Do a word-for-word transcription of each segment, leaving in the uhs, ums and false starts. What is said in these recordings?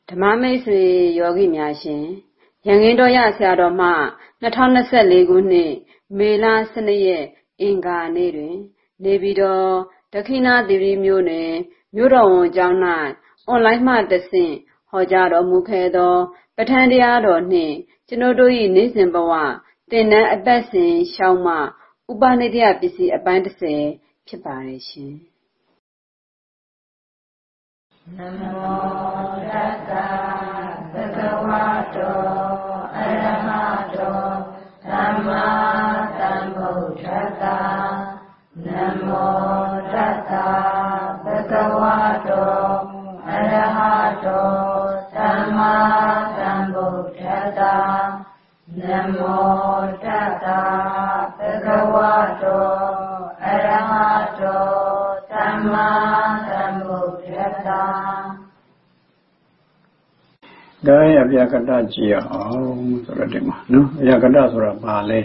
ဓမ္မမိတ်ဆွေယောဂီများရှင်ရန်ကင်းတော်ရဆရာတော်မှနှစ်ထောင်နှစ်ဆယ့်လေးခုနှစ်မေလဆယ့်နှစ်ရက်အင်္ဂါနေ့တွင်နေပြည်တော်ဒက္ခိဏသီရိမြို့နယ်မြို့တော်ဝန်ကျောင်း၌အွန်လိုင်းမှတဆင့်ဟောကြားတော်မူခဲ့သောပဋ္ဌာန်းတရားတော်နှင့်ကျွန်ုပ်တို့၏နေ့စဉ်ဘဝသင်တန်းအပတ်စဉ်ရှောင်းမှဥပနိဒယပစ္စည်းအပိုင်းတစ်ဆယ်ဖြစ်ပါရဲ့ရှင်နမောတတ္တသက္ကဝတောအရဟတောသမ္မာသမ္ဗုဒ္ဓတ္တနမောတတ္တသက္ကဝတောအရဟတောသမ္မာသမ္ဗုဒ္ဓတ္တနမောတတ္တသက္ကဝတောအရဟတောသမ္မာသမ္ဗုဒ္ဓတ္တဒါရအပြကတကြည့်အောင်ဆိုတော့ဒီမှာနော်အပြကတဆိုတာဘာလဲ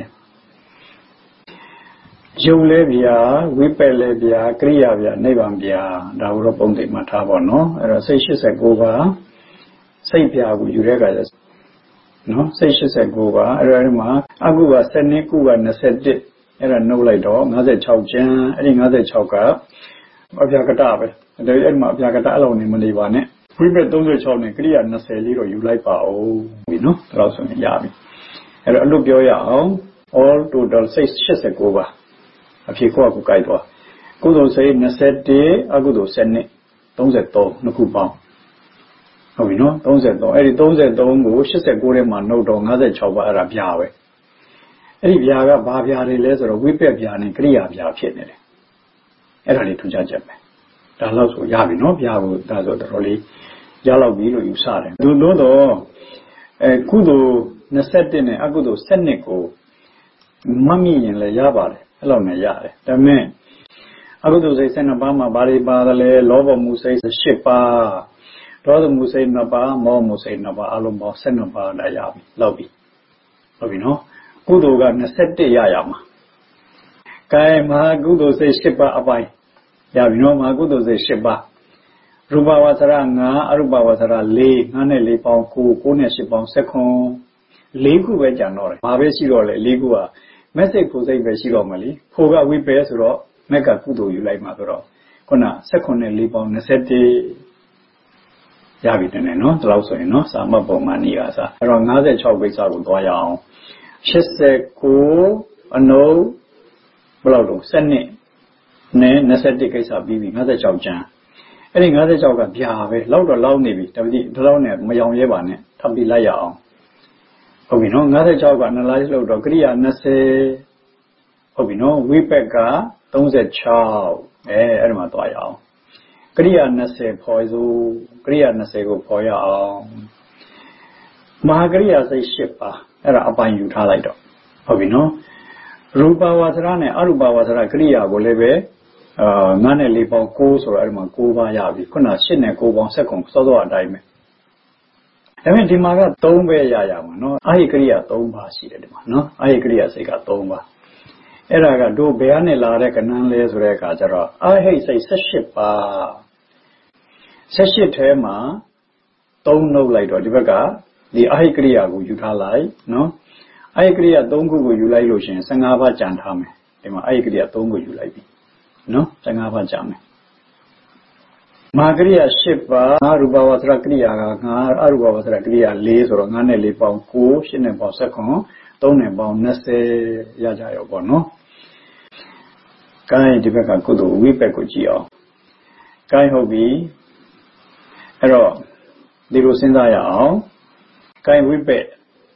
ယုံလဲဗျာဝိပက်လဲဗျာကရိယာဗျာနိဗ္ဗာန်ဗျာဒါကိုတော့ပုံသိမှထားပါနော်အဲ့တော့စိတ်၈၉ပါးစိတ်ဗျာကိုယူတဲ့အခါကျနော်စိတ်၈၉ပါးအဲ့တော့ဒီမှာအကုက၁၂ကုက၂၁အဲ့ဒါနှုတ်လိုက်တော့၅၆ကျမ်းအဲ့ဒီ၅၆ကအပြကတပဲအဲ့ဒီမှာအပြကတအဲ့လိုနေမနေပါနဲ့ဝိပက်၃၆နဲ့ကရိယာ၂၀လေးတော့ယူလိုက်ပါဦးပြီနော်ဒါတော့ဆိုရင်ရပြီအဲ့တော့အလို့ပြောရအောင် all total စိတ်၈၉ပါအဖြစ်ကိုကိုကြိုက်သွားကုသိုလ်စိတ်၂၁အကုသိုလ်၁၂ ၃၃နှစ်ခုပေါင်းဟုတ်ပြီနော်၃၃အဲ့ဒီ၃၃ကို၈၉ထဲမှာနှုတ်တော့၅၆ပါအဲ့ဒါဗျာပဲအဲ့ဒီဗျာကဘာဗျာတွေလဲဆိုတော့ဝိပက်ဗျာနဲ့ကရိယာဗျာဖြစ်နေတယ်အဲ့ဒါလေးထူးခြားချက်ပဲဒါတော့ဆိုရပြီနော်ဗျာကိုဒါဆိုတော်တော်လေးရလောက်ပြီလို့ယူဆတယ်သူတို့တော့အဲကုသိုလ်၂၁နဲ့အကုသိုလ်၁၂ကိုမမိရင်လည်းရပါတယ်အဲ့လိုနဲ့ရတယ်ဒါပေမဲ့အကုသိုလ်စိတ်၁၂ပါးမှာဘာတွေပါတယ်လဲလောဘမှုစိတ်၈ပါးဒေါသမှုစိတ်၂ပါးမောဟမှုစိတ်၂ပါးအလုံးပေါင်း၁၂ပါးဒါရပြီလောက်ပြီဟုတ်ပြီနော်ကုသိုလ်က၂၁ရရမှာကဲမဟာကုသိုလ်စိတ်၈ပါးအပိုင်းရပြီနော်မဟာကုသိုလ်စိတ်၈ပါးရူပဝါစရ၅အရူပဝါစရ၄ ၅နဲ့၄ပေါင်း၉ ၉နဲ့၈ပေါင်း၁၉၄ခုပဲကြံတော့တယ်ဘာပဲရှိတော့လဲ၄ခုကမက်စိတ်ဖို့စိတ်ပဲရှိတော့မှလीဖိုကဝိပဲဆိုတော့မက်ကကုသိုလ်ယူလိုက်မှာဆိုတော့ခုန၁၉နဲ့၄ပေါင်း၂၁ရပြီတဲ့နော်ဒီလောက်ဆိုရင်နော်စာမတ်ပုံမှန်နေရစားအဲ့တော့၅၆ကိစ္စကိုသွားရအောင်၈၉အနုဘယ်လောက်တော့၁၂နဲ့၂၁ကိစ္စပြီးပြီ၅၆ကျမ်းအဲ့ဒီ၅၆ကဗျာပဲလောက်တော့လောက်နေပြီတပည့်ဒီလောက်နဲ့မယောင်ရဲပါနဲ့ထပ်ပြီးလိုက်ရအောင်ဟုတ်ပြီနော်၅၆က analyze လုပ်တော့ကရိယာ၂၀ဟုတ်ပြီနော်ဝိပက်က၃၆အဲအဲ့ဒီမှာသွားရအောင်ကရိယာ၂၀ဖော်စုကရိယာ၂၀ကိုဖော်ရအောင်မဟာကရိယာစိတ်၈ပါးအဲ့ဒါအပိုင်းယူထားလိုက်တော့ဟုတ်ပြီနော်ရူပဝါစရနဲ့အရူပဝါစရကရိယာကိုလည်းပဲအာ၅နဲ့၄ပေါင်း၉ဆိုတော့အဲ့ဒီမှာ၉ပါးရပြီခုန၈နဲ့၉ပေါင်း၁၉စောစောအတိုင်းပဲဒါပေမဲ့ဒီမှာက၃ပဲရရမှာနော်အာဟိကရိယာ၃ပါးရှိတယ်ဒီမှာနော်အာဟိကရိယာစိတ်က၃ပါးအဲ့ဒါကတို့ဘယ်ကနေလာတဲ့ကဏ္ဍလဲဆိုတဲ့အခါကျတော့အာဟိစိတ်၁၈ပါး၁၈ထဲမှာ၃နှုတ်လိုက်တော့ဒီဘက်ကဒီအာဟိကရိယာကိုယူထားလိုက်နော်အာဟိကရိယာ၃ခုကိုယူလိုက်လို့ရှိရင်၁၅ပါးကြံထားမယ်ဒီမှာအာဟိကရိယာ၃ခုယူလိုက်ပြီနော်၁၅ပါးကြံမယ်မဟာကရိယာ၈ပါးအရူပဝါစရကရိယာက၅အရူပဝါစရကရိယာ၄ဆိုတော့၅နဲ့၄ပေါင်း၉ ၈နဲ့ပေါင်း၁၉ ၃နဲ့ပေါင်း၂၀ရကြရောပေါ့နော်။ကိုင်းဒီဘက်ကကုသိုလ်ဝိပက်ကိုကြည့်အောင်။ကိုင်းဟုတ်ပြီ။အဲ့တော့ဒီလိုစဉ်းစားရအောင်။ကိုင်းဝိပက်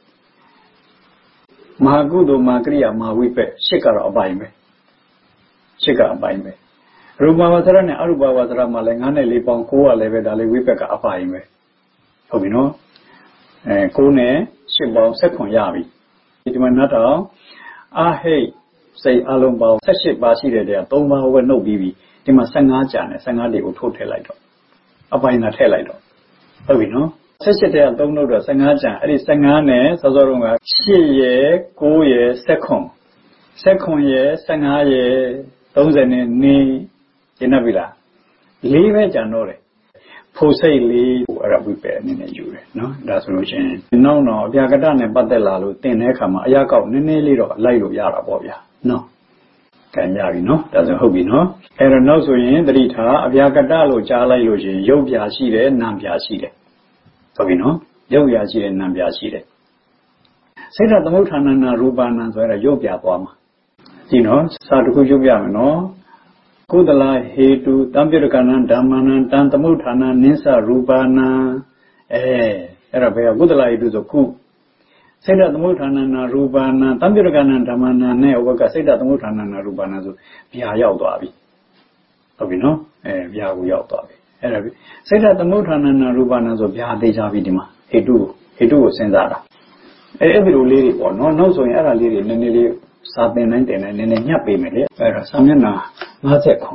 မဟာကုသိုလ်မဟာကရိယာမဟာဝိပက်ရှစ်ကတော့အပိုင်းပဲ။ရှစ်ကအပိုင်းပဲ။ရူပဝါစရနဲ့အရူပဝါစရမှာလည်း၅နဲ့၄ပေါင်း၉ကလည်းပဲဒါလေးဝိပက်ကအပိုင်းပဲ။ဟုတ်ပြီနော်။အဲ၉နဲ့၈ပေါင်း၁၉ရပြီ။ဒီမှာနောက်တော့အာဟိစိတ်အလုံးပေါင်း၁၈ပါးရှိတဲ့တည်းက၃ပါးဝယ်နှုတ်ပြီးပြီဒီမှာ၁၅ကျန်တယ်၁၅တွေကိုထိုးထည့်လိုက်တော့အပိုင်းသာထည့်လိုက်တော့ဟုတ်ပြီနော်၁၈တည်းက၃နှုတ်တော့၁၅ကျန်အဲ့ဒီ၁၅နဲ့စောစောတုန်းက၈ရယ်၉ရယ်၁၉ ၁၉ရယ်၁၅ရယ်၃၀နဲ့နေရှင်းနေပြီလား၄ပဲကြံတော့တယ်ဖဖို့စိတ်လေးကိုအဲ့ဒါဝိပယ်အနေနဲ့ယူတယ်နော်ဒါဆိုလို့ချင်းနောက်တော့အပြာကတနဲ့ပတ်သက်လာလို့သင်တဲ့အခါမှာအရာကောက်နည်းနည်းလေးတော့လိုက်လို့ရတာပေါ့ဗျာနော်ခံရပြီနော်ဒါဆိုဟုတ်ပြီနော်အဲ့တော့နောက်ဆိုရင်တတိထားအပြာကတလို့ကြားလိုက်လို့ချင်းရုပ်ပြာရှိတယ်နာမ်ပြာရှိတယ်ဟုတ်ပြီနော်ရုပ်ပြာရှိတယ်နာမ်ပြာရှိတယ်စိတ်ဓာတ်သမုဋ္ဌာဏနာရူပနာဆိုရရုပ်ပြာသွားမှာဒီနော်စာတစ်ခုရုပ်ပြမယ်နော်ကုသလဟေတုတံပိရကနံဓမ္မနံတံသမုဋ္ဌာဏနိစ္စရူပနာအဲအဲ့ဒါပဲကုသလဟေတုဆိုခုစိတ်ဓာတ်သမုဋ္ဌာဏနာရူပနာတံပိရကနံဓမ္မနံနဲ့ဝကစိတ်ဓာတ်သမုဋ္ဌာဏနာရူပနာဆိုဗျာရောက်သွားပြီဟုတ်ပြီနော်အဲဗျာကိုရောက်သွားပြီအဲ့ဒါစိတ်ဓာတ်သမုဋ္ဌာဏနာရူပနာဆိုဗျာသိကြပြီဒီမှာဟေတုဟေတုကိုစဉ်းစားတာအဲအဲ့ဒီလိုလေးတွေပေါ့နော်နောက်ဆိုရင်အဲ့ဒါလေးတွေနည်းနည်းလေးစာသင်တိုင်းတင်တိုင်းနည်းနည်းညှပ်ပေးမယ်လေအဲ့ဒါစာမျက်နှာ၅၀ခု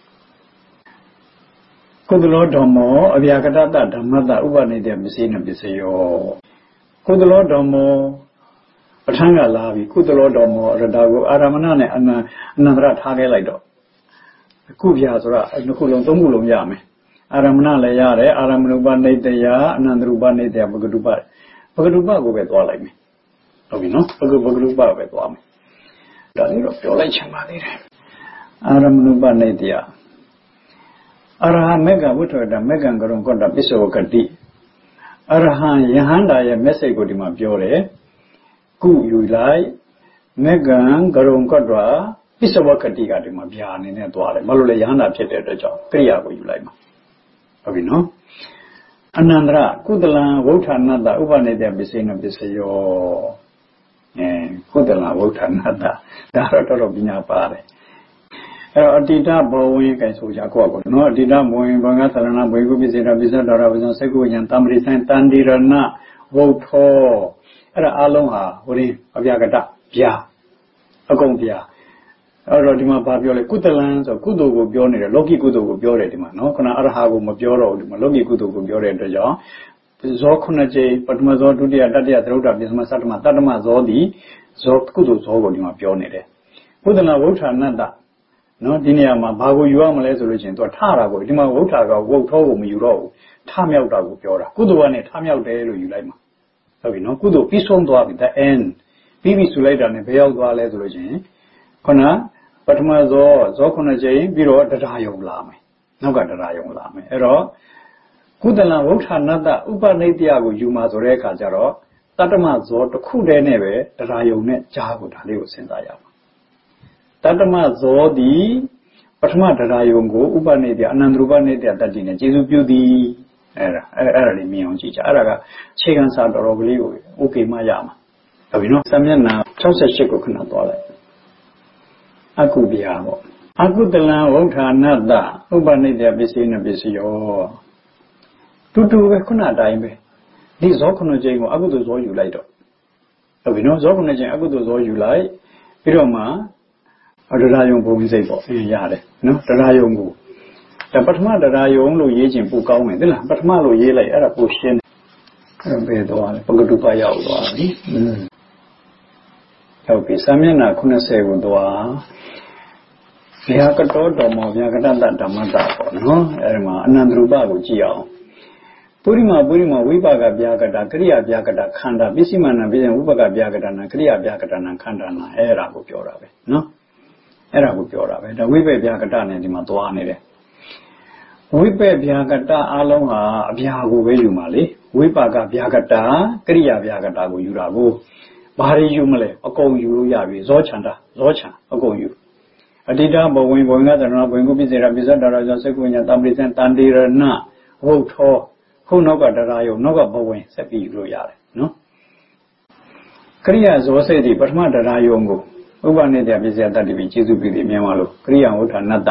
ကုသလောဓမ္မောအဗျာကတတဓမ္မတဥပနိဒေပစ္စေနပစ္စယောကုသလောဓမ္မောပဋ္ဌာန်းကလာပြီကုသလောဓမ္မောရတာကိုအာရမဏနဲ့အနန္အနန္တရထားခဲ့လိုက်တော့အခုဗျာဆိုတာနှစ်ခုလုံးသုံးခုလုံးရမယ်အာရမဏလည်းရတယ်အာရမဏုပနိတယအနန္တရူပနိတယပဂတုပပဂတုပကိုပဲသွားလိုက်မယ်ဟုတ်ပြီနော်ပဂပဂတုပပဲသွားမယ်ဒါလေးတော့ပြောလိုက်ချင်ပါသေးတယ်အာရမဏုပနိတယအရဟံမေဃဝိထဝတမေဃံကရုံကောတပစ္စောကတိအရဟံယဟန္တာရဲ့ message ကိုဒီမှာပြောတယ်ကုယူလိုက်မေဃံကရုံကောတပစ္စောကတိကဒီမှာဗျာအနေနဲ့သွားတယ်မလို့လေယဟန္တာဖြစ်တဲ့အတွက်ကြောင့်ကိရိယာကိုယူလိုက်မှာဟုတ်ပြီနော်အနန္တရကုသလံဝဋ္ဌာဏတ္တဥပနိဒေပစ္စေနပစ္စယောအဲကုသလံဝဋ္ဌာဏတ္တဒါတော့တော်တော်ပညာပါတယ်အဲ့တော့အတိတဘဝဝင်ကဲဆိုကြကောပေါ့နော်အတိတဘဝဝင်ဘင်္ဂသရဏဘဝေကုပစ္စေတပစ္စဒရဝဇံစေကုဉ္တံတမရိဆိုင်တန္တိရဏဝုထောအဲ့ဒါအလုံးဟာဟိုရင်အပြာကတဗျာအကုန်ဗျာအဲ့တော့ဒီမှာဘာပြောလဲကုသလံဆိုကုသိုလ်ကိုပြောနေတယ်လောကီကုသိုလ်ကိုပြောတယ်ဒီမှာနော်ခဏအရဟကိုမပြောတော့ဘူးဒီမှာလောကီကုသိုလ်ကိုပြောတဲ့အတွက်ကြောင့်ဇောခုနှစ်ကြိမ်ပထမဇောဒုတိယတတိယသရုပ်တာပစ္စမသတ္တမတတ္တမဇောဒီဇောကုသိုလ်ဇောကိုဒီမှာပြောနေတယ်ကုသလဝဋ္ဌာဏတ္တနော်ဒီနေရာမှာဘာကိုယူရမလဲဆိုလို့ချင်းသူကထတာကိုဒီမှာဝဋ္ဌာကဝုတ်ထောကိုမယူတော့ဘူးထမြောက်တာကိုပြောတာကုသိုလ်ကနေထမြောက်တယ်လို့ယူလိုက်မှာဟုတ်ပြီနော်ကုသိုလ်ပြီးဆုံးသွားပြီ the end ပြီးပြီဆိုလိုက်တာနဲ့ဘယ်ရောက်သွားလဲဆိုလို့ချင်းခုနပထမဇောဇောခုနှစ်ကြိမ်ပြီးတော့တရားယုံလာမယ်နောက်ကတရားယုံလာမယ်အဲ့တော့ကုသလဝဋ္ဌာဏတ္တဥပနိတ္တယကိုယူမှာဆိုတဲ့အခါကျတော့တတ္တမဇောတစ်ခုတည်းနဲ့ပဲတရားယုံနဲ့ကြားကိုဒါလေးကိုစဉ်းစားရအောင်တတ္တမဇောတိပထမတရားယုံကိုဥပနိတ္တအနန္တရူပနိတ္တတတ္တိနဲ့ကျေစုပြုသည်အဲ့ဒါအဲ့အဲ့ဒါလေးမြင်အောင်ကြည့်ကြအဲ့ဒါကခြေခံစာတော်တော်ကလေးကိုโอเคမှရမှာဟုတ်ပြီနော်စာမျက်နှာ၆၈ကိုခဏသွားလိုက်အကုဗျာပေါ့အကုတလံဝဋ္ဌာဏတ္တဥပနိတ္တပစ္စေနပစ္စယောတူတူပဲခုနတိုင်းပဲဒီဇောခုနှစ်ကြိမ်ကိုအကုသိုလ်ဇောယူလိုက်တော့ဟုတ်ပြီနော်ဇောခုနှစ်ကြိမ်အကုသိုလ်ဇောယူလိုက်ပြီးတော့မှအတရာယုံပုံစိတ်ပေါ့အင်းရတယ်နော်တရားယုံကိုဒါပထမတရားယုံလို့ရေးခြင်းပိုကောင်းမယ်သိလားပထမလို့ရေးလိုက်အဲ့ဒါပိုရှင်းတယ်အဲ့ဘယ်သွားလဲပဂတုပရောက်သွားပြီอืมဟုတ်ပြီစာမျက်နှာ၉၀ကိုသွားဗျာကတောတော်မောဗျာကတတ္တဓမ္မတပေါ့နော်အဲ့ဒီမှာအနန္တရူပကိုကြည့်အောင်ပုရိမာပုရိမာဝိပါကဗျာကတကရိယာဗျာကတခန္ဓာပစ္စည်းမနာပြည့်ဝိပါကဗျာကတနာကရိယာဗျာကတနာခန္ဓာနာအဲ့ဒါကိုပြောတာပဲနော်အဲ့ဒါကိုပြောတာပဲဒါဝိပေဗျာကတနဲ့ဒီမှာသွားနေတယ်ဝိပေဗျာကတအလုံးဟာအဗျာကိုပဲယူမှာလေဝိပါကဗျာကတကရိယာဗျာကတကိုယူတာကိုဘာတွေယူမလဲအကုန်ယူလို့ရပြီဇောချန္တာဇောချံအကုန်ယူအတိတဘဝင်ဘဝင်ကသရဏဘဝင်ကုပစ္စေရပစ္စဒရဇောစကုညတံပရိသံတန္တိရဏဝုတ်ထောခုနောက်ကတရားယုံနောက်ကဘဝင်ဆက်ပြီးယူလို့ရတယ်နော်ကရိယာဇောစိတ်ဒီပထမတရားယုံကိုဥပနိတ္တပစ္စယတတ္တိပြီးကျေစုပြီးမြင်ပါလို့ကရိယာဝဋ္ဌာဏတ္တ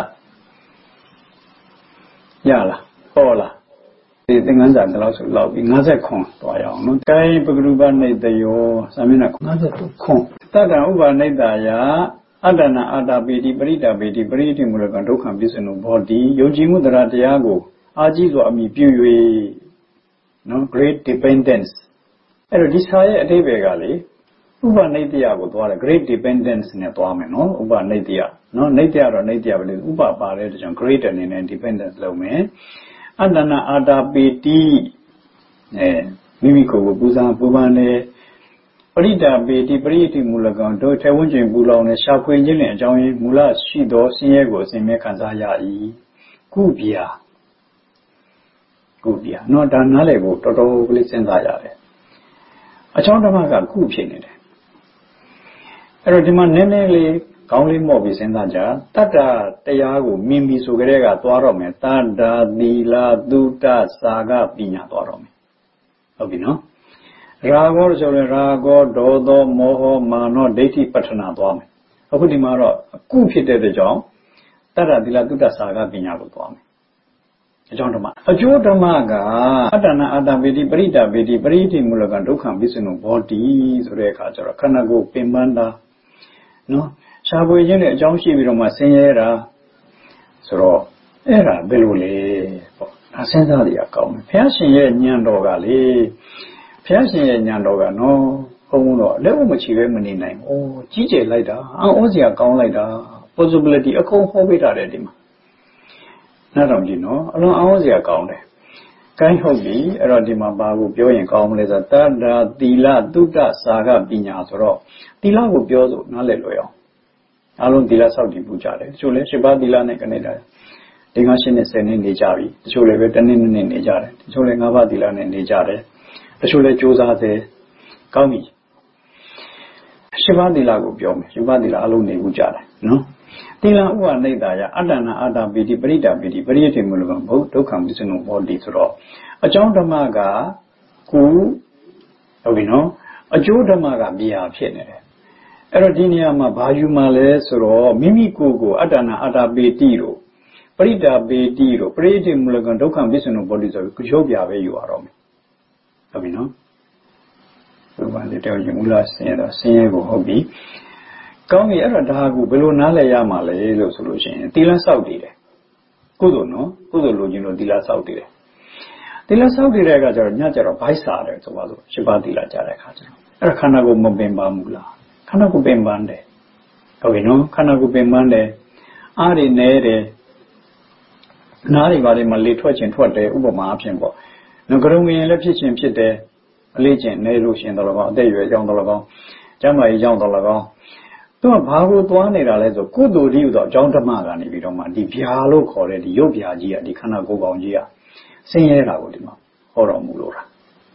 ရလားဟောလားဒီသင်္ကန်းစာတော့ဆိုလောက်ပြီး၅၀ခွန်သွားရအောင်နော်ကိုင်းပဂရုပနိတ္တယောသာမင်းက၅၀ခွန်တတ္တဥပနိတ္တယအတ္တနာအာတာပေတိပရိတာပေတိပရိတိမူလကဒုက္ခပစ္စနုဘောတိယုံကြည်မှုတရားတရားကိုအာကြီးစွာအမိပြု၍နော် great dependence အဲ့တော့ဒီစာရဲ့အဓိပ္ပာယ်ကလေဥပနိတ္တယကိုသွားတယ် great dependence နဲ့သွားမယ်နော်ဥပနိတ္တယနော်နိတ္တယတော့နိတ္တယပဲလေဥပပါတဲ့ကြောင့် great အနေနဲ့ dependence လုပ်မယ်အတ္တနာအာတာပေတိအဲမိမိကိုယ်ကိုပူဇော်ပူပန်နေပရိဒါပေတိပရိတိမူလကံတို့ထဲဝန်းကျင်ပူလောင်နေရှာဖွေခြင်းနဲ့အကြောင်းရင်းမူလရှိသောဆင်းရဲကိုအစဉ်မဲ့ခံစားရ၏ကုဗျာကုဗျာနော်ဒါနားလည်ဖို့တော်တော်ကလေးစဉ်းစားရတယ်အကြောင်းဓမ္မကကုဖြစ်နေတယ်အဲ့တော့ဒီမှာနည်းနည်းလေးကောင်းလေးမော့ပြီးစဉ်းစားကြတတ္တတရားကိုမြင်ပြီးဆိုကြတဲ့ကသွားတော့မယ်တတ္တသီလသုတ္တစာကပညာသွားတော့မယ်ဟုတ်ပြီနော်ရာဂောဆိုရင်ရာဂောဒေါသောမောဟမာနောဒိဋ္ဌိပဋ္ဌနာသွားမယ်အခုဒီမှာတော့ကုဖြစ်တဲ့အတွက်ကြောင့်တတ္တသီလသုတ္တစာကပညာကိုသွားမယ်အကြောင်းဓမ္မအကျိုးဓမ္မကအတ္တနာအတ္တပေတိပရိဒါပေတိပရိတိမူလကဒုက္ခပိစနုဘောတိဆိုတဲ့အခါကျတော့ခန္ဓာကိုယ်ပင်ပန်းတာနော်ရှားပွေခြင်းနဲ့အကြောင်းရှိပြီးတော့မှဆင်းရဲတာဆိုတော့အဲ့ဒါဘယ်လိုလဲပေါ့ဒါစဉ်းစားရအောင်ကောင်းတယ်ဘုရားရှင်ရဲ့ဉာဏ်တော်ကလေဘုရားရှင်ရဲ့ဉာဏ်တော်ကနော်ဘုံတော့လက်ဝမချီပဲမနေနိုင်ဘူးအိုးကြီးကျယ်လိုက်တာအံ့ဩစရာကောင်းလိုက်တာ possibility အကုန်ဟောပေးတာတဲ့ဒီမှာနားတော်ကြည့်နော်အလုံးအံ့ဩစရာကောင်းတယ်ကိုင်းဟုတ်ပြီအဲ့တော့ဒီမှာဘာကိုပြောရင်ကောင်းမလဲဆိုတတ္တာသီလသုတ္တစာကပညာဆိုတော့သီလကိုပြောဆိုနားလည်လွယ်အောင်အလုံးသီလစောင့်တည်ပူကြတယ်တချို့လဲရှစ်ပါးသီလနဲ့ကနေတယ်ဒီငါးရှင်းနဲ့ဆယ်နှစ်နေကြပြီတချို့လည်းပဲတစ်နှစ်နှစ်နှစ်နေကြတယ်တချို့လည်းငါးပါးသီလနဲ့နေကြတယ်တချို့လည်းကြိုးစားသေးကောင်းပြီရှစ်ပါးသီလကိုပြောမယ်ရှစ်ပါးသီလအလုံးနေဘူးကြတယ်နော်သီလဥပနိဒာယအတ္တနာအာတာပိတိပရိဒါပိတိပရိယတိမူလကဘုဒုက္ခပိစနုဘောတိဆိုတော့အကြောင်းဓမ္မကကုဟုတ်ပြီနော်အကျိုးဓမ္မကမြာဖြစ်နေတယ်အဲ့တော့ဒီနေရာမှာဘာယူမှလဲဆိုတော့မိမိကိုယ်ကိုအတ္တနာအာတာပိတိတို့ပရိဒါပေတိတို့ပရိယတိမူလကဒုက္ခပိစနုဘောတိဆိုပြီးရုပ်ပြပဲယူရတော့မယ်ဟုတ်ပြီနော်ဘုရားလက်တော်ယူမူလဆင်းရဲတော့ဆင်းရဲကိုဟုတ်ပြီကောင်းပြီအဲ့တော့ဒါကိုဘယ်လိုနားလည်ရမှာလဲလို့ဆိုလို့ရှိရင်သီလစောင့်တည်တယ်ကုသိုလ်နော်ကုသိုလ်လိုချင်လို့သီလစောင့်တည်တယ်သီလစောင့်တည်တဲ့အခါကျတော့ညကျတော့ဗိုက်စားတယ်ဆိုပါစို့ရှစ်ပါးသီလကြတဲ့အခါကျတော့အဲ့ဒါခန္ဓာကိုယ်မပင်ပန်းဘူးလားခန္ဓာကိုယ်ပင်ပန်းတယ်ဟုတ်ပြီနော်ခန္ဓာကိုယ်ပင်ပန်းတယ်အားတွေနဲတယ်နားတွေဘာတွေမှလေထွက်ခြင်းထွက်တယ်ဥပမာအဖြစ်ပေါ့နော်ကရုံငင်လည်းဖြစ်ခြင်းဖြစ်တယ်အလေးကျင့်နေလို့ရှိရင်တော့အသက်အရွယ်ကြောင်းတော့ကောင်းကျမ်းမာရေးကြောင်းတော့ကောင်းသူကဘာကိုသွားနေတာလဲဆိုကုသိုလ်တိဟူသောအကြောင်းဓမ္မကနေပြီးတော့မှဒီဗျာလို့ခေါ်တဲ့ဒီရုပ်ဗျာကြီးကဒီခန္ဓာကိုယ်ကောင်ကြီးကဆင်းရဲတာကိုဒီမှာဟောတော်မူလို့တာ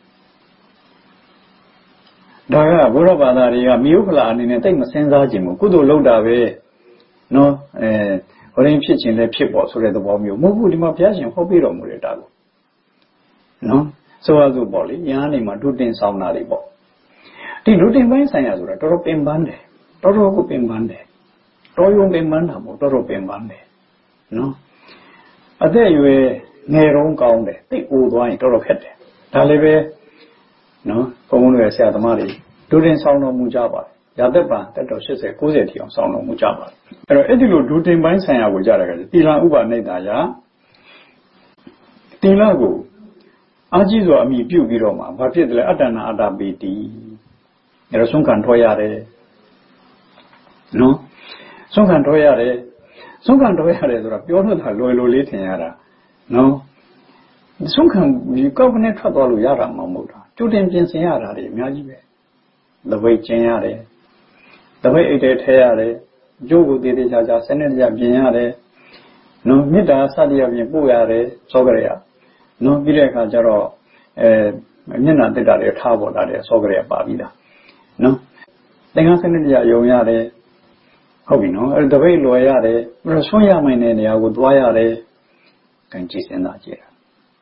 ဒါကဘုရားဘာသာတွေကမိယုဖလာအနေနဲ့တိတ်မစင်စားခြင်းဘူးကုသိုလ်လုပ်တာပဲနော်အဲဟိုရင်ဖြစ်ခြင်းလည်းဖြစ်ပေါ်ဆိုတဲ့သဘောမျိုးမဟုတ်ဘူးဒီမှာဘုရားရှင်ဟောပြတော်မူတဲ့တာကိုနော်ဆိုရစို့ပေါ့လေညာနေမှာဒုတင်ဆောင်တာတွေပေါ့ဒီဒုတင်ပိုင်းဆိုင်ရာဆိုတာတော်တော်ပင်ပန်းတယ်တော်တော်ကိုပင်ပန်းတယ်တော်ရုံပင်ပန်းတာမဟုတ်တော်တော်ပင်ပန်းတယ်နော်အသက်အရွယ်ငယ်တုန်းကောင်းတယ်သိအိုသွားရင်တော်တော်ခက်တယ်ဒါလည်းပဲနော်ဘုန်းဘုန်းတို့ရဲ့ဆရာသမားတွေဒုတင်ဆောင်တော်မူကြပါတယ်ရာသက်ပံတက်တော်၈၀ ၉၀ထိအောင်ဆောင်တော်မူကြပါတယ်အဲ့တော့အဲ့ဒီလိုဒုတင်ပိုင်းဆိုင်ရာကိုကြတဲ့အခါသီလဥပနိဒာယသီလကိုအာကြည့်စွာအမိပြုတ်ပြီးတော့မှဘာဖြစ်တယ်လဲအတ္တနာအတ္တပေတိအဲ့တော့ဆုံးခံထွက်ရတယ်နော်ဆုံးခံထွက်ရတယ်ဆုံးခံထွက်ရတယ်ဆိုတာပြောလို့သာလွယ်လွယ်လေးထင်ရတာနော်ဆုံးခံဒီကောက်ကနေထွက်သွားလို့ရတာမဟုတ်တာကြိုတင်ပြင်ဆင်ရတာတွေအများကြီးပဲသပိတ်ကျင်းရတယ်သပိတ်အိတ်ထဲထဲရတယ်ကြိုးကိုတည်တည်ချာချာစနစ်တကျပြင်ရတယ်နော်မေတ္တာစသည်အပြင်ပို့ရတယ်စောကြရနော်ပြီးတဲ့အခါကျတော့အဲမျက်နှာတက်တာတွေထားပေါ်လာတယ်စောကြရပါပြီလားနော်သင်္ကန်းစနစ်တကျယုံရတယ်ဟုတ်ပြီနော်အဲတပိတ်လွယ်ရတယ်ပြီးတော့ဆွံ့ရမိုင်တဲ့နေရာကိုသွားရတယ်ကံကြည့်စင်တာကြည့်တာ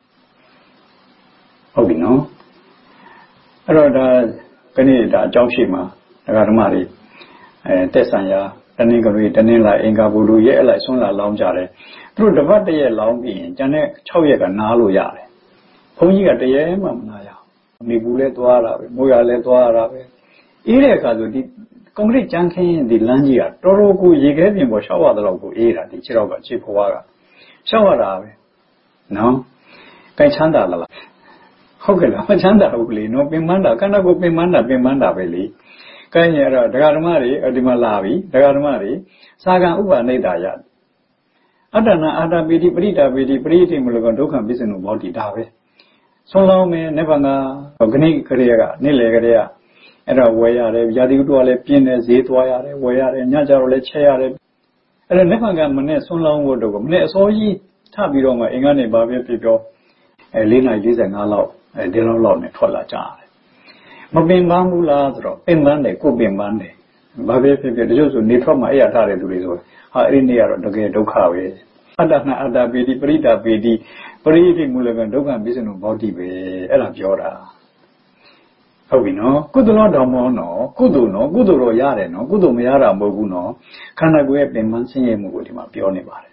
ဟုတ်ပြီနော်အဲ့တော့ဒါကနေ့ဒါအကြောင်းရှိမှာဒကာဓမ္မတွေအဲတက်ဆံရတနင်္ဂနွေတနင်္လာအင်္ဂါဘုလိုရဲ့အလိုက်ဆွမ်းလာလောင်းကြတယ်သူတို့တစ်ပတ်တရက်လောင်းပြီးရင်ကျန်တဲ့၆ရက်ကနားလို့ရတယ်ဘုန်းကြီးကတရက်မှမနာရအောင်နေဘူးလဲသွားတာပဲမိုးရလဲသွားရတာပဲအေးတဲ့အခါဆိုဒီကွန်ကရစ်ကြမ်းခင်းဒီလမ်းကြီးကတော်တော်ကိုရေခဲပြင်ပေါ်ရှောက်ရတဲ့လောက်ကိုအေးတာဒီခြေတော့ကခြေဖွားကရှောက်ရတာပဲနော်ကြိုက်ချမ်းသာလားဟုတ်ကဲ့လားမချမ်းသာဘူးလေနော်ပင်မန်းတာခန္ဓာကိုယ်ပင်မန်းတာပင်မန်းတာပဲလေကဲရင်အဲ့တော့ဒကာဓမ္မတွေဒီမှာလာပြီဒကာဓမ္မတွေစာကံဥပနိဒာယအတ္တနာအာတာပိတိပရိဒါပိတိပရိတိမူလကဒုက္ခပစ္စနုဘောတိဒါပဲဆုံးလောင်းမယ်နိဗ္ဗာန်ကဂဏိကရေကနေလေကရေကအဲ့တော့ဝယ်ရတယ်ယာတိဥတ္တကလည်းပြင်းတယ်ဈေးသွားရတယ်ဝယ်ရတယ်ညကြတော့လည်းချက်ရတယ်အဲ့တော့နိဗ္ဗာန်ကမနဲ့ဆုံးလောင်းဖို့တော့မနဲ့အစောကြီးထပြီးတော့မှအင်္ဂါနဲ့ဘာပဲဖြစ်ပြောအဲ၄နာရီ၄၅လောက်အဲဒီလောက်လောက်နဲ့ထွက်လာကြတယ်မပင်ပန်းဘူးလားဆိုတော့ပင်ပန်းတယ်ကိုပင်ပန်းတယ်ဘာပဲဖြစ်ဖြစ်တချို့ဆိုနေထွက်မှအဲ့ရထားတဲ့သူတွေဆိုဟာအဲ့ဒီနေ့ကတော့တကယ်ဒုက္ခပဲအတ္တနာအတ္တပိတိပရိဒါပိတိပရိတိမူလကဒုက္ခပစ္စနုဘောတိပဲအဲ့ဒါပြောတာဟုတ်ပြီနော်ကုသလောတော်မောနော်ကုသိုလ်နော်ကုသိုလ်တော့ရတယ်နော်ကုသိုလ်မရတာမဟုတ်ဘူးနော်ခန္ဓာကိုယ်ရဲ့ပင်ပန်းဆင်းရဲမှုကိုဒီမှာပြောနေပါတယ်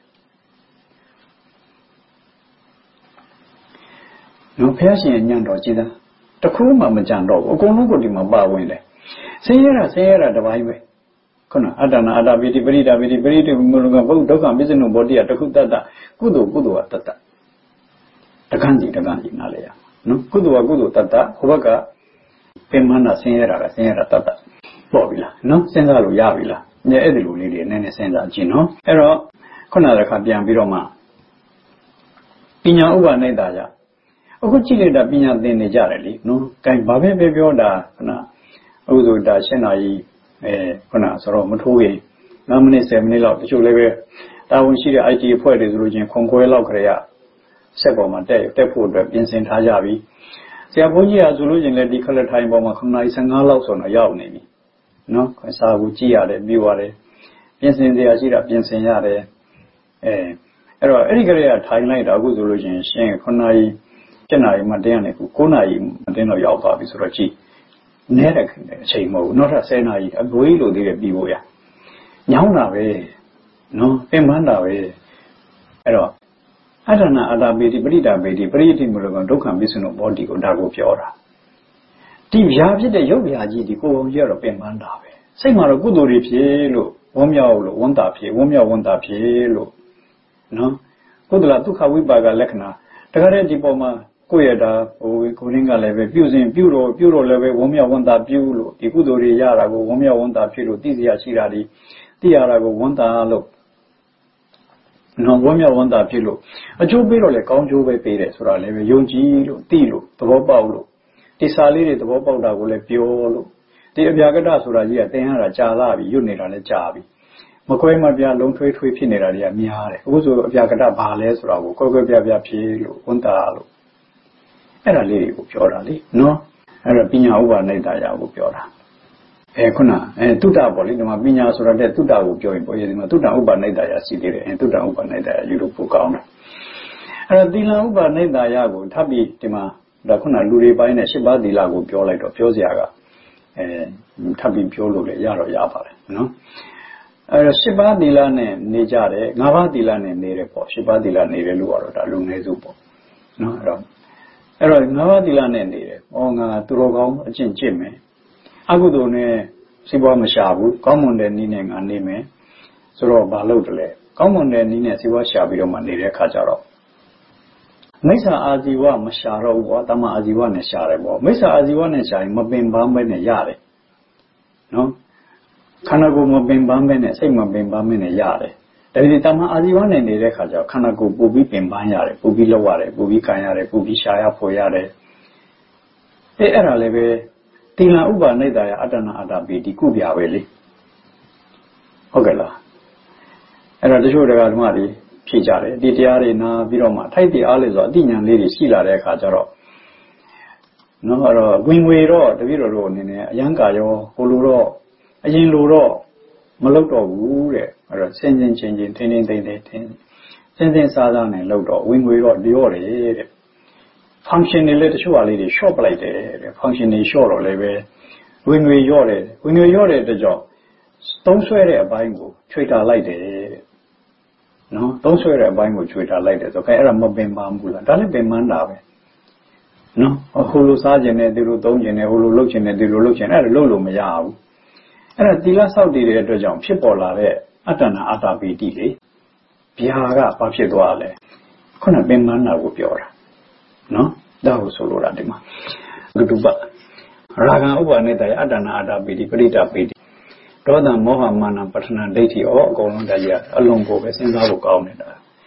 နော်ဘုရားရှင်ညံ့တော်ကြည်သားတခုမှမကြံတော့ဘူးအကုန်လုံးကိုဒီမှာပါဝင်တယ်ဆင်းရဲတာဆင်းရဲတာတစ်ပိုင်းပဲခုနအတ္တနာအတ္တပိတိပရိဒါပိတိပရိတိမူလကဘုဒ္ဓဒုက္ခပစ္စနုဘောတိကတခုတတ္တကုသိုလ်ကုသိုလ်ကတတ္တတကန်းကြီးတကန်းကြီးနားလေရနော်ကုသိုလ်ကကုသိုလ်တတ္တဟိုဘက်ကပင်မနာဆင်းရဲတာကဆင်းရဲတာတတ္တပေါ့ပြီလားနော်စဉ်းစားလို့ရပြီလားညအဲ့ဒီလိုလေးတွေနည်းနည်းစဉ်းစားကြည့်နော်အဲ့တော့ခုနကပြန်ပြီးတော့မှပညာဥပနိဒာယအခုကြည့်လိုက်တာပညာသင်နေကြတယ်လေနော်။အဲဘာပဲပဲပြောတာခုနအခုဆိုတာရှင်းနာကြီးအဲခုနဆိုတော့မထိုးခင်၅မိနစ်၁၀မိနစ်လောက်တချို့လည်းပဲတာဝန်ရှိတဲ့ အိုက် တီ အဖွဲ့တွေဆိုလို့ချင်းခွန်ခွဲလောက်ခရေကဆက်ပေါ်မှာတက်တက်ဖို့အတွက်ပြင်ဆင်ထားကြပြီ။ဆရာဘုန်းကြီးကဆိုလို့ချင်းလည်းဒီခလက်ထိုင်ပေါ်မှာခုနနာရီ၁၅လောက်ဆိုတော့ရောက်နေပြီ။နော်။စာကိုကြည့်ရတယ်ပြီးရတယ်။ပြင်ဆင်စရာရှိတာပြင်ဆင်ရတယ်။အဲအဲ့တော့အဲ့ဒီခရေကထိုင်လိုက်တာအခုဆိုလို့ချင်းရှင်းခုနနာရီကျနာရီမှတင်းရနေခု၉နာရီမှတင်းတော့ရောက်သွားပြီဆိုတော့ကြည့်နဲတဲ့အချိန်မဟုတ်ဘူးနောက်ထပ်၁၀နာရီအဘွေးလိုသေးတယ်ပြီးဖို့ရညောင်းတာပဲနော်ပင်ပန်းတာပဲအဲ့တော့အတ္တနာအတ္တပိတိပရိဒါပိတိပရိတိမူလကဒုက္ခပစ္စနုဘောတိကိုဒါကိုပြောတာဒီဗျာဖြစ်တဲ့ရုပ်ဗျာကြီးဒီကိုယ်ပုံကြီးကတော့ပင်ပန်းတာပဲစိတ်မှာတော့ကုသိုလ်တွေဖြစ်လို့ဝမ်းမြောက်လို့ဝမ်းသာဖြစ်ဝမ်းမြောက်ဝမ်းသာဖြစ်လို့နော်ကုသလဒုက္ခဝိပါကလက္ခဏာတခါတည်းဒီပေါ်မှာကိုယ့်ရတာဟိုကိုရင်းကလည်းပဲပြုစဉ်ပြုတော့ပြုတော့လည်းပဲဝမ်းမြောက်ဝမ်းသာပြုလို့ဒီကုသိုလ်တွေရတာကိုဝမ်းမြောက်ဝမ်းသာဖြစ်လို့သိစရာရှိတာဒီသိရတာကိုဝမ်းသာလို့နော်ဝမ်းမြောက်ဝမ်းသာဖြစ်လို့အကျိုးပေးတော့လည်းကောင်းကျိုးပဲပေးတယ်ဆိုတာလည်းပဲယုံကြည်လို့သိလို့သဘောပေါက်လို့ဒီစာလေးတွေသဘောပေါက်တာကိုလည်းပြောလို့ဒီအပြာကတဆိုတာကြီးကသင်ရတာကြာလာပြီရွတ်နေတာလည်းကြာပြီမကွဲမပြလုံးထွေးထွေးဖြစ်နေတာတွေကများတယ်အခုဆိုအပြာကတဘာလဲဆိုတာကိုကွဲကွဲပြားပြားဖြစ်လို့ဝမ်းသာလို့အဲ့ဒါလေးကိုပြောတာလေနော်အဲ့တော့ပညာဥပါနိဒာယကိုပြောတာအဲခုနအဲတုတ္တပေါ့လေဒီမှာပညာဆိုတဲ့တုတ္တကိုပြောရင်ပေါ်ရဒီမှာတုတ္တဥပါနိဒာယရှိသေးတယ်အဲတုတ္တဥပါနိဒာယယူလို့ပိုကောင်းတယ်အဲ့တော့သီလဥပါနိဒာယကိုထပ်ပြီးဒီမှာဒါခုနလူတွေပိုင်းနဲ့ရှစ်ပါးသီလကိုပြောလိုက်တော့ပြောစရာကအဲထပ်ပြီးပြောလို့လည်းရတော့ရပါတယ်နော်အဲ့တော့ရှစ်ပါးသီလနဲ့နေကြတယ်ငါးပါးသီလနဲ့နေတယ်ပေါ့ရှစ်ပါးသီလနေတယ်လို့ကတော့ဒါလူငယ်စုပေါ့နော်အဲ့တော့အဲ့တော့ငါးပါးသီလနဲ့နေတယ်။ဩငါသူတော်ကောင်းအကျင့်ကျင့်မယ်။အကုသိုလ်နဲ့စိတ်ပွားမရှာဘူး။ကောင်းမွန်တဲ့နည်းနဲ့ငါနေမယ်။ဆိုတော့ဘာလုပ်တယ်လဲ။ကောင်းမွန်တဲ့နည်းနဲ့စိတ်ပွားရှာပြီးတော့မှနေတဲ့အခါကျတော့မိစ္ဆာအာဇီဝမရှာတော့ဘူးပေါ့။တမ္မာအာဇီဝနဲ့ရှာတယ်ပေါ့။မိစ္ဆာအာဇီဝနဲ့ရှာရင်မပင်ပန်းပဲနဲ့ရတယ်။နော်။ခန္ဓာကိုယ်မပင်ပန်းပဲနဲ့စိတ်မပင်ပန်းပဲနဲ့ရတယ်။ဒါပေမဲ့တမ္မာအာဇီဝနဲ့နေတဲ့အခါကျတော့ခန္ဓာကိုယ်ပူပြီးပင်ပန်းရတယ်ပူပြီးလောက်ရတယ်ပူပြီးခံရတယ်ပူပြီးရှာရဖွယ်ရတယ်အဲအဲ့ဒါလည်းပဲသီလဥပါနိဒာယအတ္တနာအတ္တပိတိကုပြပဲလေဟုတ်ကဲ့လားအဲ့တော့တချို့တရားဓမ္မတွေဖြေကြတယ်ဒီတရားတွေနာပြီးတော့မှထိုက်တည်အားလေဆိုအတိညာဏ်လေးတွေရှိလာတဲ့အခါကျတော့နော်အဲ့တော့ဝင်ငွေတော့တပည့်တော်တို့အနေနဲ့အယံကာရောဟိုလိုတော့အရင်လိုတော့မလုပ်တော့ဘူးတဲ့အဲ့တော့စင်စင်ချင်းချင်းထင်းထင်းသိမ့်သိမ့်ထင်းစင်စင်စားစားနဲ့လုပ်တော့ဝင်ငွေတော့လျော့တယ်တဲ့ function တွေလည်းတချို့ဟာလေးတွေ short ပလိုက်တယ်တဲ့ function တွေ short တော့လည်းပဲဝင်ငွေလျော့တယ်ဝင်ငွေလျော့တဲ့အတွက်ကြောင့်သုံးဆွဲတဲ့အပိုင်းကိုချွေတာလိုက်တယ်တဲ့နော်သုံးဆွဲတဲ့အပိုင်းကိုချွေတာလိုက်တယ်ဆိုတော့အဲ့ဒါမပင်ပန်းဘူးလားဒါလည်းပင်ပန်းတာပဲနော်ဟိုလိုစားခြင်းနဲ့ဒီလိုသုံးခြင်းနဲ့ဟိုလိုလုပ်ခြင်းနဲ့ဒီလိုလုပ်ခြင်းအဲ့ဒါလုပ်လို့မရဘူးအဲ့ဒါသီလဆောက်တည်တဲ့အတွက်ကြောင့်ဖြစ်ပေါ်လာတဲ့အတ္တနာအတ္တပိတိလေဗျာကဘာဖြစ်သွားလဲခုနပင်မနာကိုပြောတာနော်ဒါကိုဆိုလိုတာဒီမှာဂတုပရာဂံဥပါနိတယအတ္တနာအတ္တပိတိပရိဒပိတိဒေါသမောဟမာနပဋ္ဌနာဒိဋ္ဌိဩအကုန်လုံးတရားအလုံးကိုပဲစဉ်းစားဖို့ကောင်းနေတာ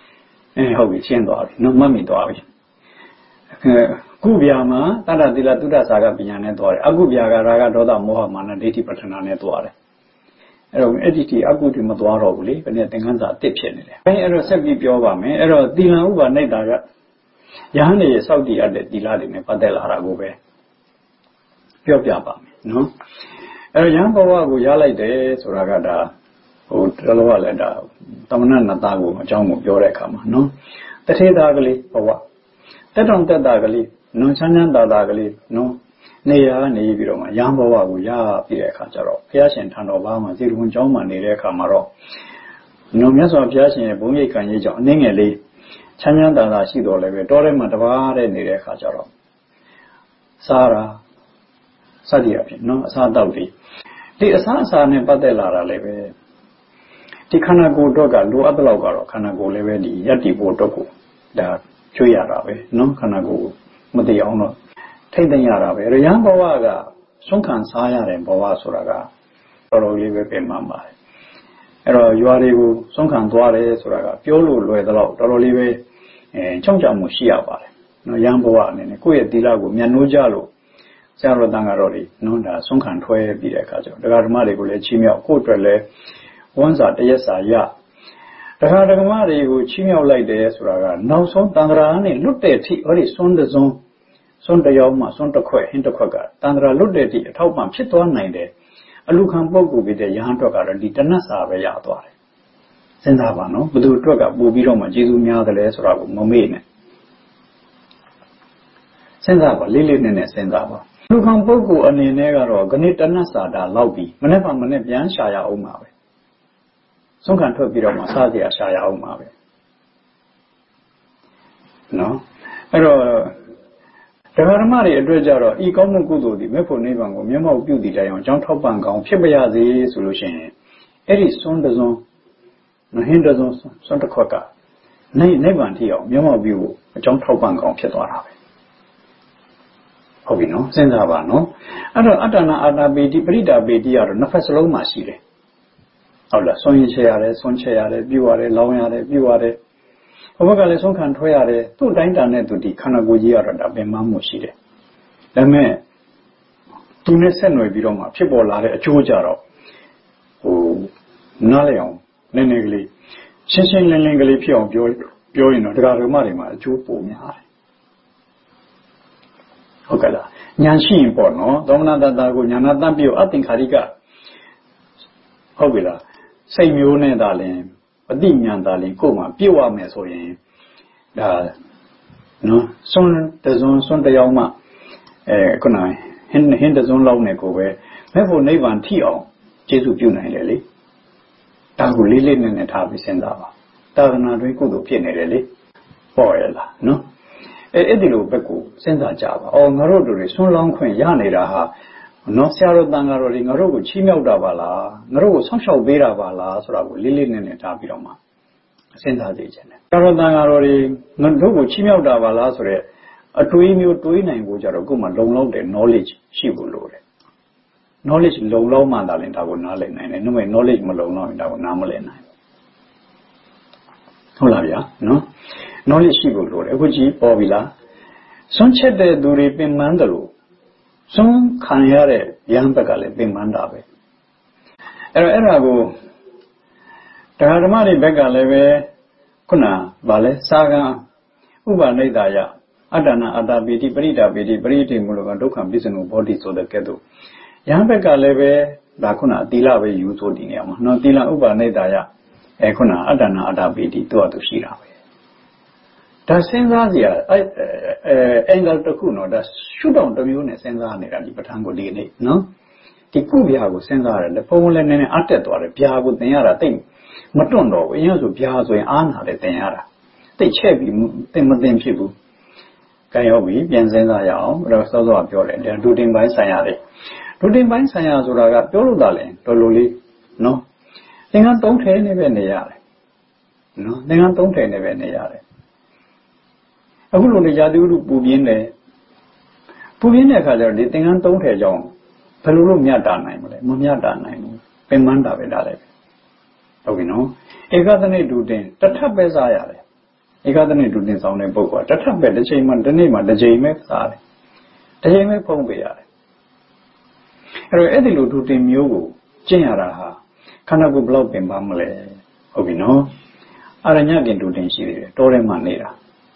အဲဟုတ်ပြီရှင်းသွားပြီနော်မှတ်မိသွားပြီကုဗျာမှာတတ္တသီလသုဒ္ဓစာကပညာနဲ့သွားတယ်အကုဗျာကရာဂဒေါသမောဟမာနဒိဋ္ဌိပဋ္ဌာနာနဲ့သွားတယ်အဲ့တော့အဲ့ဒီဒီအကုတွေမသွားတော့ဘူးလေဘယ်နဲ့သင်္ကန်းစာအစ်ဖြစ်နေတယ်အဲအဲ့တော့ဆက်ပြီးပြောပါမယ်အဲ့တော့သီလဥပါနိဒာကယဟန်ရဲ့စောက်တည်အပ်တဲ့သီလတွေနဲ့ပတ်သက်လာတာကိုပဲပြောပြပါမယ်နော်အဲ့တော့ယဟန်ဘဝကိုရလိုက်တယ်ဆိုတာကဒါဟိုတလောကလည်းဒါသမဏနတကိုအကြောင်းကိုပြောတဲ့အခါမှာနော်တထေသာကလေးဘဝတက်တောင်တက်တာကလေးနွန်ချမ်းချမ်းသာသာကလေးနော်နေရနေပြီးတော့မှယဟန်ဘဝကိုရပြီးတဲ့အခါကျတော့ဘုရားရှင်ထံတော်ဘာမှာဇေတဝန်ကျောင်းမှာနေတဲ့အခါမှာတော့နော်မြတ်စွာဘုရားရှင်ရဲ့ဘုံရိပ်ခံရေးကြောင့်အနည်းငယ်လေးချမ်းချမ်းသာသာရှိတော်လည်းပဲတောထဲမှာတပါးတဲ့နေတဲ့အခါကျတော့စားတာစသည်အဖြစ်နော်အစားတောက်ပြီးဒီအစားအစာနဲ့ပတ်သက်လာတာလည်းပဲဒီခန္ဓာကိုယ်တော့ကလိုအပ်တဲ့လောက်ကတော့ခန္ဓာကိုယ်လည်းပဲဒီယတ္တိဖို့တော့ကိုဒါကျွေးရတာပဲနော်ခန္ဓာကိုယ်မတည်အောင်တော့ထိမ့်သိမ့်ရတာပဲရယံဘဝကဆုံးခံစားရတဲ့ဘဝဆိုတာကတော်တော်လေးပဲပြင်မှပါတယ်အဲ့တော့ရွာတွေကိုဆုံးခံသွားတယ်ဆိုတာကပြောလို့လွယ်တော့တော်တော်လေးပဲအဲချုံချမှုရှိရပါတယ်နော်ယံဘဝအနေနဲ့ကိုယ့်ရဲ့သီလကိုမျက်နှိုးကြလို့ဆရာတော်တန်ကတော့ဒီနော်ဒါဆုံးခံထွဲပြီးတဲ့အခါကျတော့ဒကာဓမ္မတွေကိုလည်းချီးမြှောက်ကိုယ့်အတွက်လည်းဝန်းစာတရက်စာရဒကာဓမ္မတွေကိုချီးမြှောက်လိုက်တယ်ဆိုတာကနောက်ဆုံးတန်ត្រာနဲ့လွတ်တဲ့အထိဟောဒီစွန်းတစုံစွန်းတယောက်မှစွန်းတစ်ခွက်ဟင်းတစ်ခွက်ကတန်ត្រာလွတ်တဲ့အထိအထောက်ပံ့ဖြစ်သွားနိုင်တယ်အလူခံပုဂ္ဂိုလ်ဖြစ်တဲ့ယဟန်အတွက်ကတော့ဒီတဏ္ဍစာပဲရသွားတယ်စဉ်းစားပါနော်ဘယ်သူအတွက်ကပို့ပြီးတော့မှကျေးဇူးများတယ်လဲဆိုတာကိုမမေ့နဲ့စဉ်းစားပါလေးလေးနက်နက်စဉ်းစားပါလူခံပုဂ္ဂိုလ်အနေနဲ့ကတော့ဂဏိတဏ္ဍစာတာလောက်ပြီးမနေ့ကမနေ့ပြန်ရှာရအောင်ပါပဲဆုံးခံထွက်ပြီးတော့မှစားစရာရှာရအောင်ပါပဲနော်အဲ့တော့တရားဓမ္မတွေအတွက်ကြတော့ဤကောင်းမှုကုသိုလ်ဒီမဲ့ဖို့နိဗ္ဗာန်ကိုမျက်မှောက်ပြုတည်တိုင်းအောင်အကြောင်းထောက်ပံ့ကောင်းဖြစ်ပါရစေဆိုလို့ရှိရင်အဲ့ဒီစွန်းတစုံနဟင်းတစုံစွန်းတစ်ခွက်ကနိနိဗ္ဗာန်ထိအောင်မျက်မှောက်ပြုဖို့အကြောင်းထောက်ပံ့ကောင်းဖြစ်သွားတာပဲဟုတ်ပြီနော်စဉ်းစားပါနော်အဲ့တော့အတ္တနာအာတာပေတိပရိဒါပေတိကတော့နှစ်ဖက်စလုံးမှာရှိတယ်ဟုတ်လားဆုံးရင်ချရတယ်ဆုံးချရတယ်ပြုရတယ်လောင်းရတယ်ပြုရတယ်ဘဝကလည်းဆုံးခံထွက်ရတယ်သူ့တိုင်းတာနဲ့သူဒီခန္ဓာကိုယ်ကြီးရတော့ဒါပင်မမှုရှိတယ်ဒါပေမဲ့သူနဲ့ဆက်နွယ်ပြီးတော့မှဖြစ်ပေါ်လာတဲ့အကျိုးကြတော့ဟိုနားလည်အောင်နည်းနည်းကလေးရှင်းရှင်းလင်းလင်းကလေးဖြစ်အောင်ပြောပြောရင်တော့တရားဓမ္မတွေမှာအကျိုးပိုများတယ်ဟုတ်ကဲ့လားဉာဏ်ရှိရင်ပေါ့နော်သောမနာတတကိုဉာဏတတ်ပြီးအသင်္ခါရိကဟုတ်ပြီလားစိတ်မျိုးနဲ့သာလင်အတိဉာဏ်သာလင်ကိုယ်မှာပြည့်ဝမယ်ဆိုရင်ဒါနော်စွန်းတစုံစွန်းတယောက်မှအဲခုနဟင်းဟင်းတစုံလောက်နဲ့ကိုပဲမဲ့ဖို့နိဗ္ဗာန်ထိအောင်ကျေစုပြုနိုင်တယ်လေဒါကိုလေးလေးနက်နက်ထားပြီးစဉ်းစားပါသာသနာ့တွင်ကုသိုလ်ဖြစ်နေတယ်လေပေါ်ရလားနော်အဲအဲ့ဒီလိုဘက်ကိုစဉ်းစားကြပါအော်ငါတို့တို့တွေဆွန်းလောင်းခွင့်ရနေတာဟာနော်ဆရာတော်တန်ဃာတော်တွေငါတို့ကိုချီးမြှောက်တာပါလားငါတို့ကိုဆောက်ရှောက်ပေးတာပါလားဆိုတာကိုလေးလေးနက်နက်ထားပြီးတော့မှစဉ်းစားကြည့်ခြင်းတယ်ဆရာတော်တန်ဃာတော်တွေငါတို့ကိုချီးမြှောက်တာပါလားဆိုတော့အတွေးမျိုးတွေးနိုင်ဖို့ကြတော့ကိုယ်မှလုံလောက်တဲ့ knowledge ရှိဖို့လိုတယ် knowledge လုံလောက်မှသာလင်ဒါကိုနားလည်နိုင်တယ်နှုတ်မဲ့ knowledge မလုံလောက်ရင်ဒါကိုနားမလည်နိုင်ဟုတ်လားဗျာနော် knowledge ရှိဖို့လိုတယ်အခုကြည့်ပေါ်ပြီလားစွန့်ချက်တဲ့သူတွေပင်ပန်းတယ်လို့စွန့်ခံရတဲ့ယဟန်ဘက်ကလည်းပင်ပန်းတာပဲအဲ့တော့အဲ့ဒါကိုတရားဓမ္မတွေဘက်ကလည်းပဲခုနဗာလဲစာကံဥပနိဒာယအတ္တနာအတ္တပိတိပရိဒါပိတိပရိတိမူလကဒုက္ခပိစနုဘောဓိဆိုတဲ့ကဲ့သို့ယဟန်ဘက်ကလည်းပဲဒါခုနအတိလပဲယူဆိုတည်နေရမှာနော်တိလဥပနိဒာယအဲခုနအတ္တနာအတ္တပိတိသူ့အတူရှိတာပဲဒါစဉ်းစားစရာအဲအင်္ဂါတစ်ခုနော်ဒါရှုထောင့်တစ်မျိုးနဲ့စဉ်းစားနေတာဒီပဋ္ဌာန်းကိုဒီနေ့နော်ဒီကုဗျာကိုစဉ်းစားရတယ်ပုံလည်းနည်းနည်းအတက်သွားတယ်ဗျာကိုသင်ရတာတိတ်မတွန့်တော့ဘူးအရင်ဆိုဗျာဆိုရင်အားနာတယ်သင်ရတာတိတ်ချက်ပြီးသင်မသင်ဖြစ်ဘူးကံရောက်ပြီပြန်စဉ်းစားရအောင်အဲ့တော့စောစောကပြောတယ်ဒုတင်ပိုင်းဆိုင်ရတယ်ဒုတင်ပိုင်းဆိုင်ရဆိုတာကပြောလို့တာလဲတော်တော်လေးနော်သင်္ကန်းသုံးထဲနဲ့ပဲနေရတယ်နော်သင်္ကန်းသုံးထဲနဲ့ပဲနေရတယ်အခုလိုလေယာတိဥဒုပူပြင်းတယ်ပူပြင်းတဲ့အခါကျတော့ဒီသင်္ကန်းသုံးထဲကြောင့်ဘယ်လိုလို့မြတ်တာနိုင်မလဲမမြတ်တာနိုင်ဘူးပင်မန်းတာပဲဒါလည်းဟုတ်ပြီနော်ဧကသနိဒုတင်တစ်ထပ်ပဲစားရတယ်ဧကသနိဒုတင်ဆောင်တဲ့ပုဂ္ဂိုလ်ကတစ်ထပ်ပဲတစ်ချိန်မှတစ်နေ့မှတစ်ချိန်ပဲစားတယ်တစ်ချိန်ပဲဖုံးပေးရတယ်အဲ့တော့အဲ့ဒီလိုဒုတင်မျိုးကိုကျင့်ရတာဟာခန္ဓာကိုယ်ဘလောက်ပင်ပါမလဲဟုတ်ပြီနော်အရညကင်ဒုတင်ရှိသေးတယ်တောထဲမှာနေတာ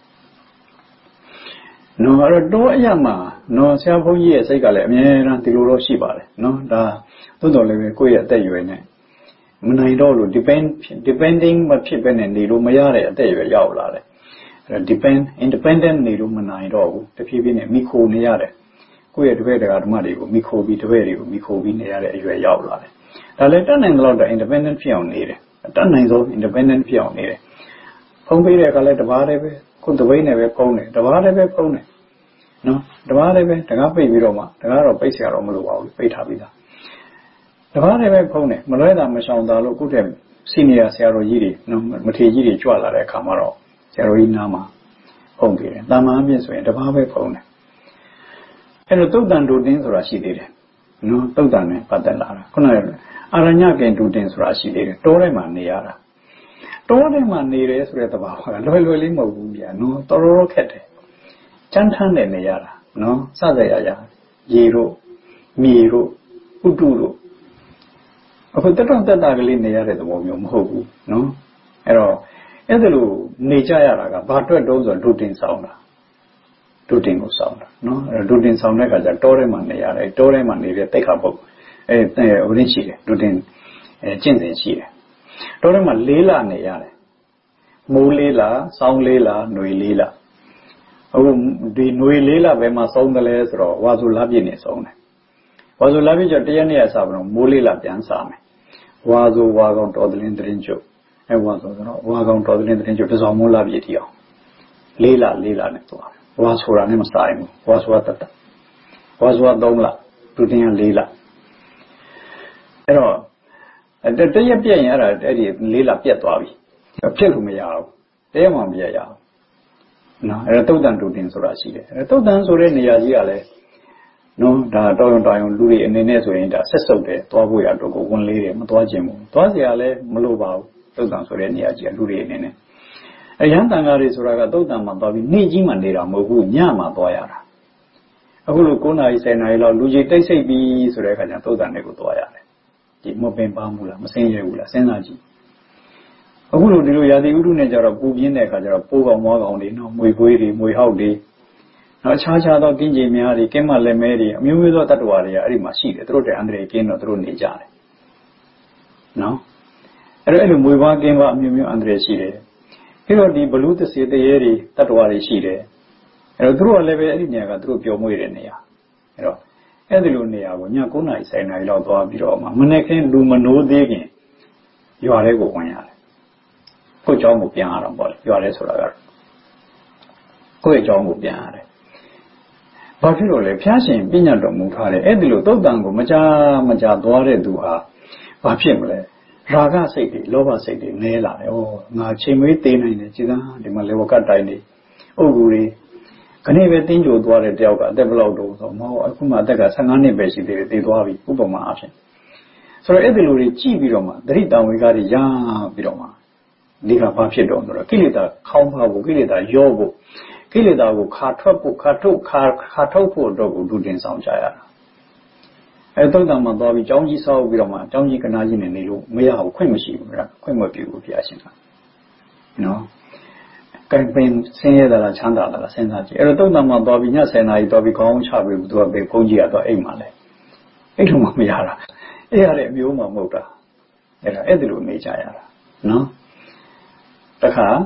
နော်အဲ့တော့တောအရာမှာနော်ဆရာဘုန်းကြီးရဲ့စိတ်ကလည်းအမြဲတမ်းဒီလိုတော့ရှိပါတယ်နော်ဒါသို့တော်လည်းပဲကိုယ့်ရဲ့အသက်အရွယ်နဲ့မနိုင်တော့လို့ depend depending မဖြစ်ပဲနဲ့နေလို့မရတဲ့အသက်အရွယ်ရောက်လာတယ်အဲ့ depend independent နေလို့မနိုင်တော့ဘူးတဖြည်းဖြည်းနဲ့မိခိုနေရတယ်ကိုယ့်ရဲ့တပည့်တရားဓမ္မတွေကိုမိခိုပြီးတပည့်တွေကိုမိခိုပြီးနေရတဲ့အရွယ်ရောက်လာတယ်ဒါလည်းတတ်နိုင်တော့ independent ဖြစ်အောင်နေတယ်တတ်နိုင်ဆုံး independent ဖြစ်အောင်နေတယ်ဖုံးပေးတဲ့အခါလည်းတဘာလည်းပဲကိုယ်တပိတ်နဲ့ပဲဖုံးတယ်တဘာလည်းပဲဖုံးတယ်နော်တဘာလည်းပဲတကားပိတ်ပြီးတော့မှတကားတော့ပိတ်เสียတော့မလိုပါဘူးပိတ်ထားပြီးသားတဘာလည်းပဲဖုံးတယ်မလွဲတာမရှောင်တာလို့ခုတည်းစီနီယာဆရာတော်ကြီးတွေနော်မထေကြီးတွေကြွလာတဲ့အခါမှာတော့ဆရာတော်ကြီးနားမှာဖုံးပေးတယ်တာမန်အပြင်ဆိုရင်တဘာပဲဖုံးတယ်အဲ့တော့တုတ်တန်ဒုတင်ဆိုတာရှိသေးတယ်နော်တုတ်တန်နဲ့ပတ်သက်လာတာခုနကအာရညကင်ဒုတင်ဆိုတာရှိသေးတယ်တောထဲမှာနေရတာတောထဲမှာနေတယ်ဆိုတဲ့သဘာဝကလွယ်လွယ်လေးမဟုတ်ဘူးဗျာနော်တော်တော်ခက်တယ်ချမ်းထမ်းတယ်နေရတာနော်စသရရရေတို့မြေတို့ဥတုတို့အခုတက်တော့တက်တာကလေးနေရတဲ့သဘောမျိုးမဟုတ်ဘူးနော်အဲ့တော့အဲ့ဒါလိုနေကြရတာကဘာအတွက်တုံးဆိုဒုတင်ဆောင်တာဒုတင်ကိုဆောင်တာနော်အဲ့ဒုတင်ဆောင်တဲ့အခါကျတောထဲမှာနေရတယ်တောထဲမှာနေတဲ့တိတ်ခါပုတ်အဲဟိုရင်းရှိတယ်ဒုတင်အဲကျင့်စဉ်ရှိတယ်တောထဲမှာလေးလနေရတယ်မိုးလေးလစောင်းလေးလຫນွေလေးလအခုဒီຫນွေလေးလဘယ်မှာစောင်းတယ်လဲဆိုတော့ဝါဆိုလပြည့်နေစောင်းတယ်ဝါဆိုလပြည့်ကျတရက်နေ့ရစားပြီးတော့မိုးလေးလပြန်စားမယ်ဝါဆိုဝါကောင်တော်သလင်းတရင်ကျုပ်အဲဝါဆိုဆိုတော့ဝါကောင်တော်သလင်းတရင်ကျုပ်တစောင်းမိုးလပြည့်ထီအောင်လေးလလေးလနဲ့သွားဝါဆိုတာနဲ့မစားဘူးဝါဆိုတာတတ်တဝါဆိုတာသုံးလဒုတင်ကလေးလအဲ့တော့တရက်ပြည့်ရင်အဲ့ဒါအဲ့ဒီလေးလပြတ်သွားပြီပြတ်လို့မရဘူးတဲမှမပြတ်ရဘူးနော်အဲ့တော့တုတ်တန်ဒုတင်ဆိုတာရှိတယ်အဲ့တုတ်တန်ဆိုတဲ့နေရာကြီးကလည်းနော်ဒါတော်ရုံတော်ရုံလူတွေအနေနဲ့ဆိုရင်ဒါဆက်ဆုပ်တယ်သွားဖို့ရတော့ကိုဝင်လေးတယ်မသွားခြင်းဘူးသွားเสียရလဲမလိုပါဘူးတုတ်တန်ဆိုတဲ့နေရာကြီးကလူတွေအနေနဲ့အရန်တန်ကားတွေဆိုတာကတုတ်တန်မှာသွားပြီးနေ့ကြီးမှနေတာမဟုတ်ဘူးညမှာသွားရတာအခုလို9နာရီ10နာရီလောက်လူကြီးတိတ်ဆိတ်ပြီးဆိုတဲ့အခါကျတုတ်တန်တွေကိုသွားရတယ်ဒီမပင်ပါဘူးလားမစင်းရဲဘူးလားစဉ်းစားကြည့်အခုလိုဒီလိုရာသီဥတုနဲ့ကြတော့ပူပြင်းတဲ့အခါကျတော့ပိုးကောင်မွားကောင်တွေနော်မွေခွေးတွေမွေဟောက်တွေနော်အခြားခြားသောကင်းကျင်များတွေကင်းမလက်မဲတွေအမျိုးမျိုးသောတ attva တွေကအဲ့ဒီမှာရှိတယ်သူတို့တဲ့အန္တရာယ်ကင်းတော့သူတို့နေကြတယ်နော်အဲ့တော့အဲ့လိုမွေပွားကင်းပွားအမျိုးမျိုးအန္တရာယ်ရှိတယ်ပြီးတော့ဒီဘလူးသစေတရေတွေတ attva တွေရှိတယ်အဲ့တော့သူတို့ကလည်းပဲအဲ့ဒီနေရာကသူတို့ပျော်မွေ့တဲ့နေရာအဲ့တော့အဲ့ဒီလိုနေရာကိုည9နာရီ10နာရီလောက်သွားပြီးတော့မှမနေ့ကလူမနိုးသေးခင်ရွာထဲကိုဝင်ရတယ်ကိုယ့်เจ้าကိုပြန်ရတော့ပေါ့လေရွာထဲဆိုတာကတော့ကိုယ့်ရဲ့เจ้าကိုပြန်ရတယ်ဘာဖြစ်လို့လဲဖျားရှင်ပြညတ်တော်မူထားတယ်အဲ့ဒီလိုတုတ်တန်ကိုမကြမကြသွားတဲ့သူဟာဘာဖြစ်မလဲရာဂစိတ်တွေလောဘစိတ်တွေနဲလာတယ်ဩငါချိန်မွေးသေးနိုင်တယ်ကြည်သားဒီမှာလေဝကတိုင်နေအုပ်ကူတွေခဏပဲတင်းကြိုသွားတဲ့တယောက်ကအသက်ဘယ်လောက်တော့ဆိုမဟုတ်အခုမှအသက်က15နှစ်ပဲရှိသေးတယ်တည်သွားပြီဥပမာအဖြစ်ဆိုတော့အဲ့ဒီလိုတွေကြည့်ပြီးတော့မှသတိတံဝေကတွေရပြီးတော့မှဒီကဘာဖြစ်တော့ဆိုတော့ကိလေသာခေါင်းဖားဖို့ကိလေသာရောဖို့ကိလေသာကိုခါထွက်ဖို့ခါထုတ်ခါခါထုတ်ဖို့တော့ကိုဒုတင်ဆောင်ကြရတာအဲတုတ်တံမှာသွားပြီးကြောင်းကြီးဆောက်ပြီးတော့မှကြောင်းကြီးကနာကြီးနဲ့နေလို့မရဘူးခွင့်မရှိဘူးဗျာခွင့်မပြုဘူးဘုရားရှင်ကနော်ကံပင်ဆင်းရဲတာလားချမ်းသာတာလားစဉ်းစားကြည့်အဲ့တော့တုတ်တံမှာသွားပြီးည10နာရီသွားပြီးခေါင်းချပြီးသူကပဲဘုန်းကြီးကတော့အိမ်မှာလဲအိမ်ထုံမှမရတာအဲ့ရတဲ့အမျိုးမှမဟုတ်တာအဲ့ဒါအဲ့ဒီလိုနေကြရတာနော်တခါ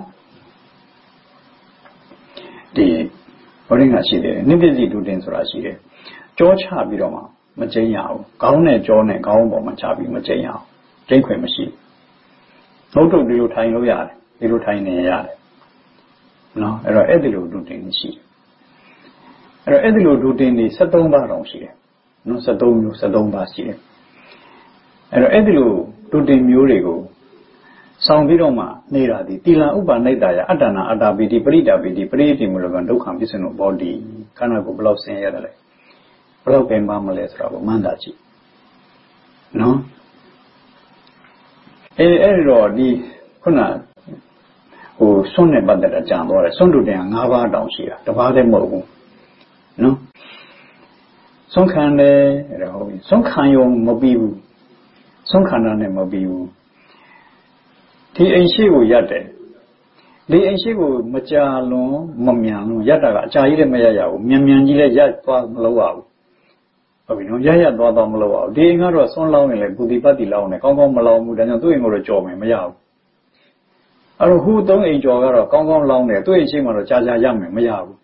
ဒီဘောရင်းကရှိတယ်နိပစ္စည်းဒုတင်ဆိုတာရှိတယ်ကြောချပြီးတော့မှမကျိန်းရဘူးခေါင်းနဲ့ကြောနဲ့ခေါင်းပေါ်မှာချပြီးမကျိန်းရအောင်ကျိန်းခွင့်မရှိဘူးနှုတ်ထုတ်ဒီလိုထိုင်လို့ရတယ်ဒီလိုထိုင်နေရတယ်နော်အဲ့တော့အဲ့ဒီလိုဒုတင်ရှိတယ်အဲ့တော့အဲ့ဒီလိုဒုတင်နေ73ပါးတောင်ရှိတယ်နော်73မျိုး73ပါးရှိတယ်အဲ့တော့အဲ့ဒီလိုဒုတင်မျိုးတွေကိုဆောင်ပြီးတော့မှနေတာဒီတိလဥပနိတ္တယအတ္တနာအတ္တပိတိပရိဒါပိတိပရိတိမူလကဒုက္ခပစ္စနုဘောဓိခန္ဓာကိုဘယ်လောက်ဆင်းရဲတယ်လဲဘယ်လောက်ပင်ပါမလဲဆိုတာကိုမှန်းတာကြည့်နော်အဲအဲ့တော့ဒီခုနဝဟိုစွန့်နဲ့ပတ်သက်တာကြံသွားတယ်စွန့်တူတင်က၅ပါးတောင်ရှိတာတစ်ပါးတည်းမဟုတ်ဘူးနော်စွန့်ခံတယ်အဲ့ဒါဟုတ်ပြီစွန့်ခံရုံမပြီးဘူးစွန့်ခံတာနဲ့မပြီးဘူးဒီအိမ်ရှိကိုရက်တယ်ဒီအိမ်ရှိကိုမကြာလွန်မမြန်လွန်ရက်တာကအကြာကြီးလည်းမရရဘူးမြန်မြန်ကြီးလည်းရက်သွားမလို့ရဘူးဟုတ်ပြီနော်ရရသွားတော့မလို့ရဘူးဒီအိမ်ကတော့စွန့်လောင်းနေလေကုတိပတ်တိလောင်းနေကောင်းကောင်းမလောင်းဘူးဒါကြောင့်သူ့အိမ်ကိုတော့ကြော်မယ်မရဘူးအဲ့တော့ဟိုသုံးအိမ်ကျော်ကတော့ကောင်းကောင်းလောင်းတယ်သူ့အိမ်ရှိမှတော့ကြာကြာရမယ်မရဘူး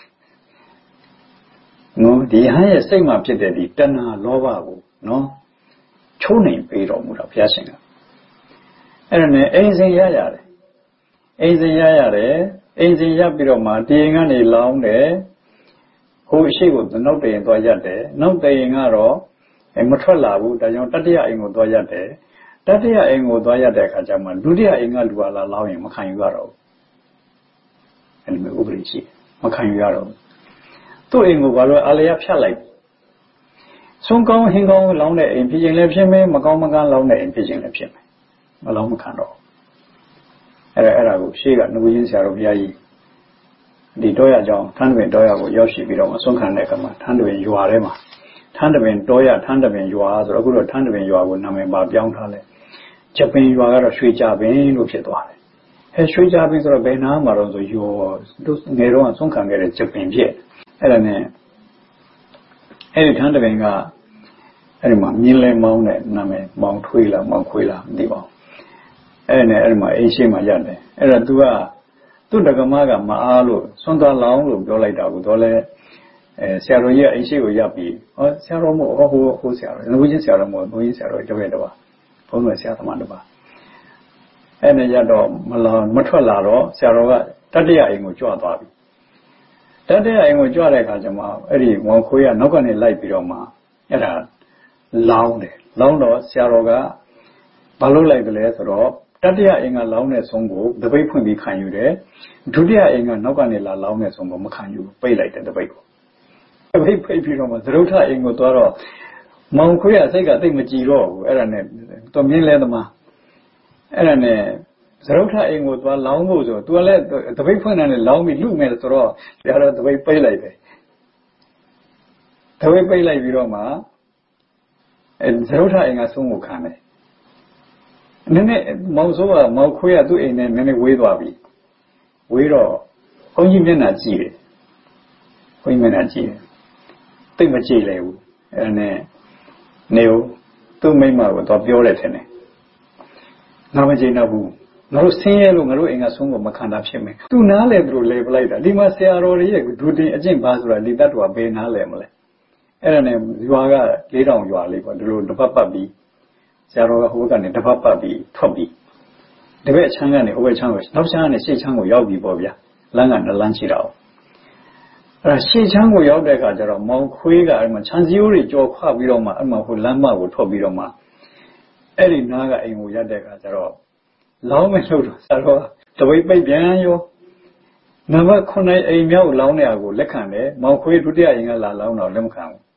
နော်ဒီဟန်ရဲ့စိတ်မှာဖြစ်တဲ့ဒီတဏှာလောဘကိုနော်ချိုးနှိမ်ပေးတော်မူတာဘုရားရှင်ကအဲ့ဒါနဲ့အိမ်စဉ်ရရတယ်အိမ်စဉ်ရရတယ်အိမ်စဉ်ရပြီးတော့မှဒီအိမ်ကနေလောင်းတယ်ဟိုအရှိကိုနောက်တရင်သွားရက်တယ်နောက်တရင်ကတော့မထွက်လာဘူးဒါကြောင့်တတိယအိမ်ကိုသွားရက်တယ်တတိယအိမ်ကိုသွားရက်တဲ့အခါကျမှဒုတိယအိမ်ကလူလာလောင်းရင်မခံယူရတော့ဘူးအဲ့ဒီမျိုးဥပဒေရှိမခံယူရတော့ဘူးသူ့အိမ်ကိုဘာလို့အလျာဖြတ်လိုက်ဆုံးကောင်းဟင်းကောင်းလောင်းတဲ့အိမ်ဖြစ်ခြင်းလည်းဖြစ်မယ်မကောင်းမကန်းလောင်းတဲ့အိမ်ဖြစ်ခြင်းလည်းဖြစ်မယ်မလောင်းမခံတော့အဲ့ဒါအဲ့ဒါကိုရှေ့ကနှုတ်ရင်းဆရာတော်ဘုရားကြီးဒီတောရကြောင်းထန်းတပင်တောရကိုရောက်ရှိပြီးတော့ဆုံးခံတဲ့အခါမှာထန်းတပင်ရွာထဲမှာထန်းတပင်တောရထန်းတပင်ရွာဆိုတော့အခုတော့ထန်းတပင်ရွာကိုနာမည်ပါပြောင်းထားလဲဂျပန်ရွာကတော့ရွှေကြပင်လို့ဖြစ်သွားတယ်အဲရွှေကြပင်ဆိုတော့ဘယ်နာမှာတော့ဆိုရောတို့ငယ်တော့ဆုံးခံခဲ့တဲ့ဂျပန်ဖြစ်အဲ့ဒါနဲ့အဲ့ဒီထန်းတပင်ကအဲ့ဒီမှာမြင်းလဲမောင်းတဲ့နာမည်မောင်းထွေးလားမောင်းခွေးလားမသိပါဘူးအဲ့နဲ့အဲ့ဒီမှာအိမ်ရှိမှရတယ်အဲ့ဒါ तू ကသူ့တက္ကမကမအားလို့စွန့်သွားလောင်းလို့ပြောလိုက်တာကိုတော့လဲအဲဆရာတော်ကြီးကအိမ်ရှိကိုရပ်ပြီးဟောဆရာတော်မို့ဟောဟိုဟိုဆရာတော်ငွေချင်းဆရာတော်မို့ငွေချင်းဆရာတော်တပည့်တပါဘုန်းတော်ဆရာသမားတပါအဲ့နဲ့ရတော့မလောင်းမထွက်လာတော့ဆရာတော်ကတတိယအိမ်ကိုကြွသွားပြီတတိယအိမ်ကိုကြွတဲ့အခါကျမှအဲ့ဒီဝန်ခွေးကနောက်ကနေလိုက်ပြီးတော့မှအဲ့ဒါလောင်းတယ်လောင်းတော့ဆရာတော်ကဘာလို့လိုက်တယ်လဲဆိုတော့တတိယအိမ်ကလောင်းတဲ့ဆုံးကိုတပိတ်ဖွင့်ပြီးခံယူတယ်ဒုတိယအိမ်ကနောက်ကနေလာလောင်းတဲ့ဆုံးကိုမခံယူပိတ်လိုက်တယ်တပိတ်ကိုတပိတ်ဖိတ်ပြီးတော့မှသရုပ်ထအိမ်ကိုသွားတော့မောင်ခွေးကစိတ်ကသိပ်မကြည်တော့ဘူးအဲ့ဒါနဲ့တော်မြင်းလဲသမားအဲ့ဒါနဲ့သရုပ်ထအိမ်ကိုသွားလောင်းဖို့ဆိုသူကလည်းတပိတ်ဖွင့်တယ်လောင်းပြီးလူမယ်ဆိုတော့ဆရာတော်တပိတ်ပိတ်လိုက်တယ်တပိတ်ပိတ်လိုက်ပြီးတော့မှအဲသရုပ်ထအိမ်ကဆုံးကိုခံတယ်နည်းနည်းမောင်ဆိုးကမောင်ခွေးကသူ့အိမ်နဲ့နည်းနည်းဝေးသွားပြီဝေးတော့ဘုန်းကြီးမျက်နှာကြည့်တယ်ဘုန်းကြီးမျက်နှာကြည့်တယ်သိမကြည့်လိုက်ဘူးအဲ့နဲ့နေဦးသူ့မိမကိုတော့ပြောတယ်ထင်တယ်ငါမကြည့်တော့ဘူးငါတို့ဆင်းရဲလို့ငါတို့အိမ်ကဆုံးကိုမခံတာဖြစ်မယ်သူနားလဲသူတို့လဲပလိုက်တာဒီမှာဆရာတော်ရဲ့ဒုတင်အကျင့်ပါဆိုတာဒီတတ်တော်ဘယ်နားလဲမလဲအဲ့ဒါနဲ့ရွာကလေးတောင်ရွာလေးပေါ့ဒီလိုတစ်ပတ်ပတ်ပြီးဆရာတော်ကဟိုကနေတစ်ပတ်ပတ်ပြီးထွက်ပြီးဒီဘက်အချမ်းကနေဟိုဘက်ချမ်းကိုနောက်ချမ်းကနေရှေ့ချမ်းကိုရောက်ပြီးပေါ့ဗျာလမ်းကနလန်းချီတာ哦အဲ့ဒါရှေ့ချမ်းကိုရောက်တဲ့အခါကျတော့မောင်ခွေးကအဲ့မှာချမ်းစည်းရိုးတွေကြော်ခွပြီးတော့မှအဲ့မှာဟိုလမ်းမကိုထွက်ပြီးတော့မှအဲ့ဒီနားကအိမ်ကိုရောက်တဲ့အခါကျတော့လောင်းမဲ့လို့တော့ဆရာတော်တပိတ်ပိတ်ပြန်ရောနံပါတ်ခုနှစ်အိမ်မြောက်လောင်းတဲ့ဟာကိုလက်ခံတယ်မောင်ခွေးဒုတိယအိမ်ကလာလောင်းတော့လက်မခံဘူး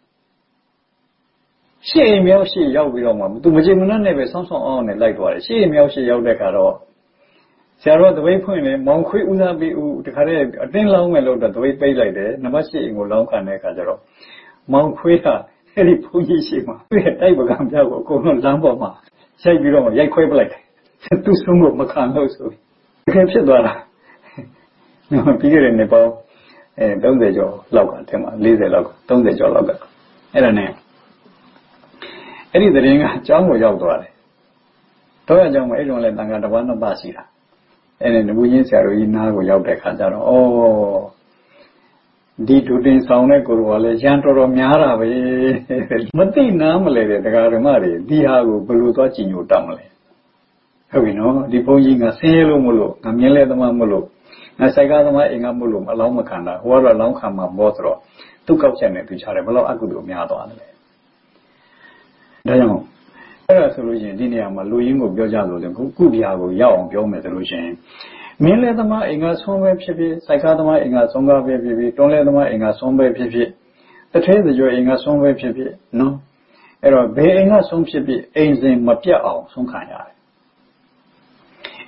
ရှေ့အိမ်မြောက်ရှေ့ရောက်ပြီးတော့မှသူမကြင်မနှက်နဲ့ပဲဆောင်းဆောင်းအောင်နဲ့လိုက်သွားတယ်ရှေ့အိမ်မြောက်ရှေ့ရောက်တဲ့အခါတော့ဆရာတော်တပိတ်ဖွင့်တယ်မောင်ခွေးဦးစားပေးဦးတခါတည်းအတင်းလောင်းမယ်လို့တော့တပိတ်ပိတ်လိုက်တယ်နံပါတ်ရှစ်အိမ်ကိုလောင်းခံတဲ့အခါကျတော့မောင်ခွေးကအဲ့ဒီဘုန်းကြီးရှိမှသူ့ရဲ့တိုက်ပကံပြောက်ကိုအကုန်လုံးလမ်းပေါ်မှာရိုက်ပြီးတော့ရိုက်ခွဲပလိုက်တယ်သူ့ဆုံးကိုမခံလို့ဆိုပြီးတကယ်ဖြစ်သွားတာပြီးခဲ့တဲ့နှစ်ပေါင်းအဲသုံးဆယ်ကျော်လောက်ကတည်းကလေးဆယ်လောက်ကသုံးဆယ်ကျော်လောက်ကအဲ့ဒါနဲ့အဲ့ဒီသတင်းကအကြောင်းကိုရောက်သွားတယ်တော့အကြောင်းကအဲ့တုန်းလည်းတန်ခါတစ်ပါးနှစ်ပါးရှိတာအဲ့ဒီငွေရင်းဆရာတော်ကြီးနားကိုရောက်တဲ့ခါကျတော့ဩဒီဒုတင်ဆောင်တဲ့ကိုယ်တော်ကလည်းရန်တော်တော်များတာပဲမသိနားမလဲတဲ့တရားဓမ္မတွေဒီဟာကိုဘယ်လိုသွားကြည်ညိုတတ်မလဲဟုတ်ပြီနော်ဒီဘုန်းကြီးကဆင်းရဲလို့မလို့ငါမြင်လဲသမားမလို့ငါစိုက်ကားသမားအိမ်ကမလို့အလောင်းမခံတာဟိုကတော့အလောင်းခံမှာဘောဆိုတော့သူ့ကောက်ချက်နဲ့သူချတယ်ဘယ်လောက်အကုသိုလ်များသွားတယ်လဲဒါကြောင့်အဲ့ဒါဆိုလို့ရှိရင်ဒီနေရာမှာလူရင်းကိုပြောကြလို့လေကုပြာကိုရောက်အောင်ပြောမယ်ဆိုလို့ရှိရင်မင်းလဲသမားအိမ်ကဆုံးပဲဖြစ်ဖြစ်စိုက်ကားသမားအိမ်ကဆုံးကားပဲဖြစ်ဖြစ်တွန်းလဲသမားအိမ်ကဆုံးပဲဖြစ်ဖြစ်တထဲစကြောအိမ်ကဆုံးပဲဖြစ်ဖြစ်နော်အဲ့တော့ဘယ်အိမ်ကဆုံးဖြစ်ဖြစ်အိမ်စဉ်မပြတ်အောင်ဆုံးခံရတယ်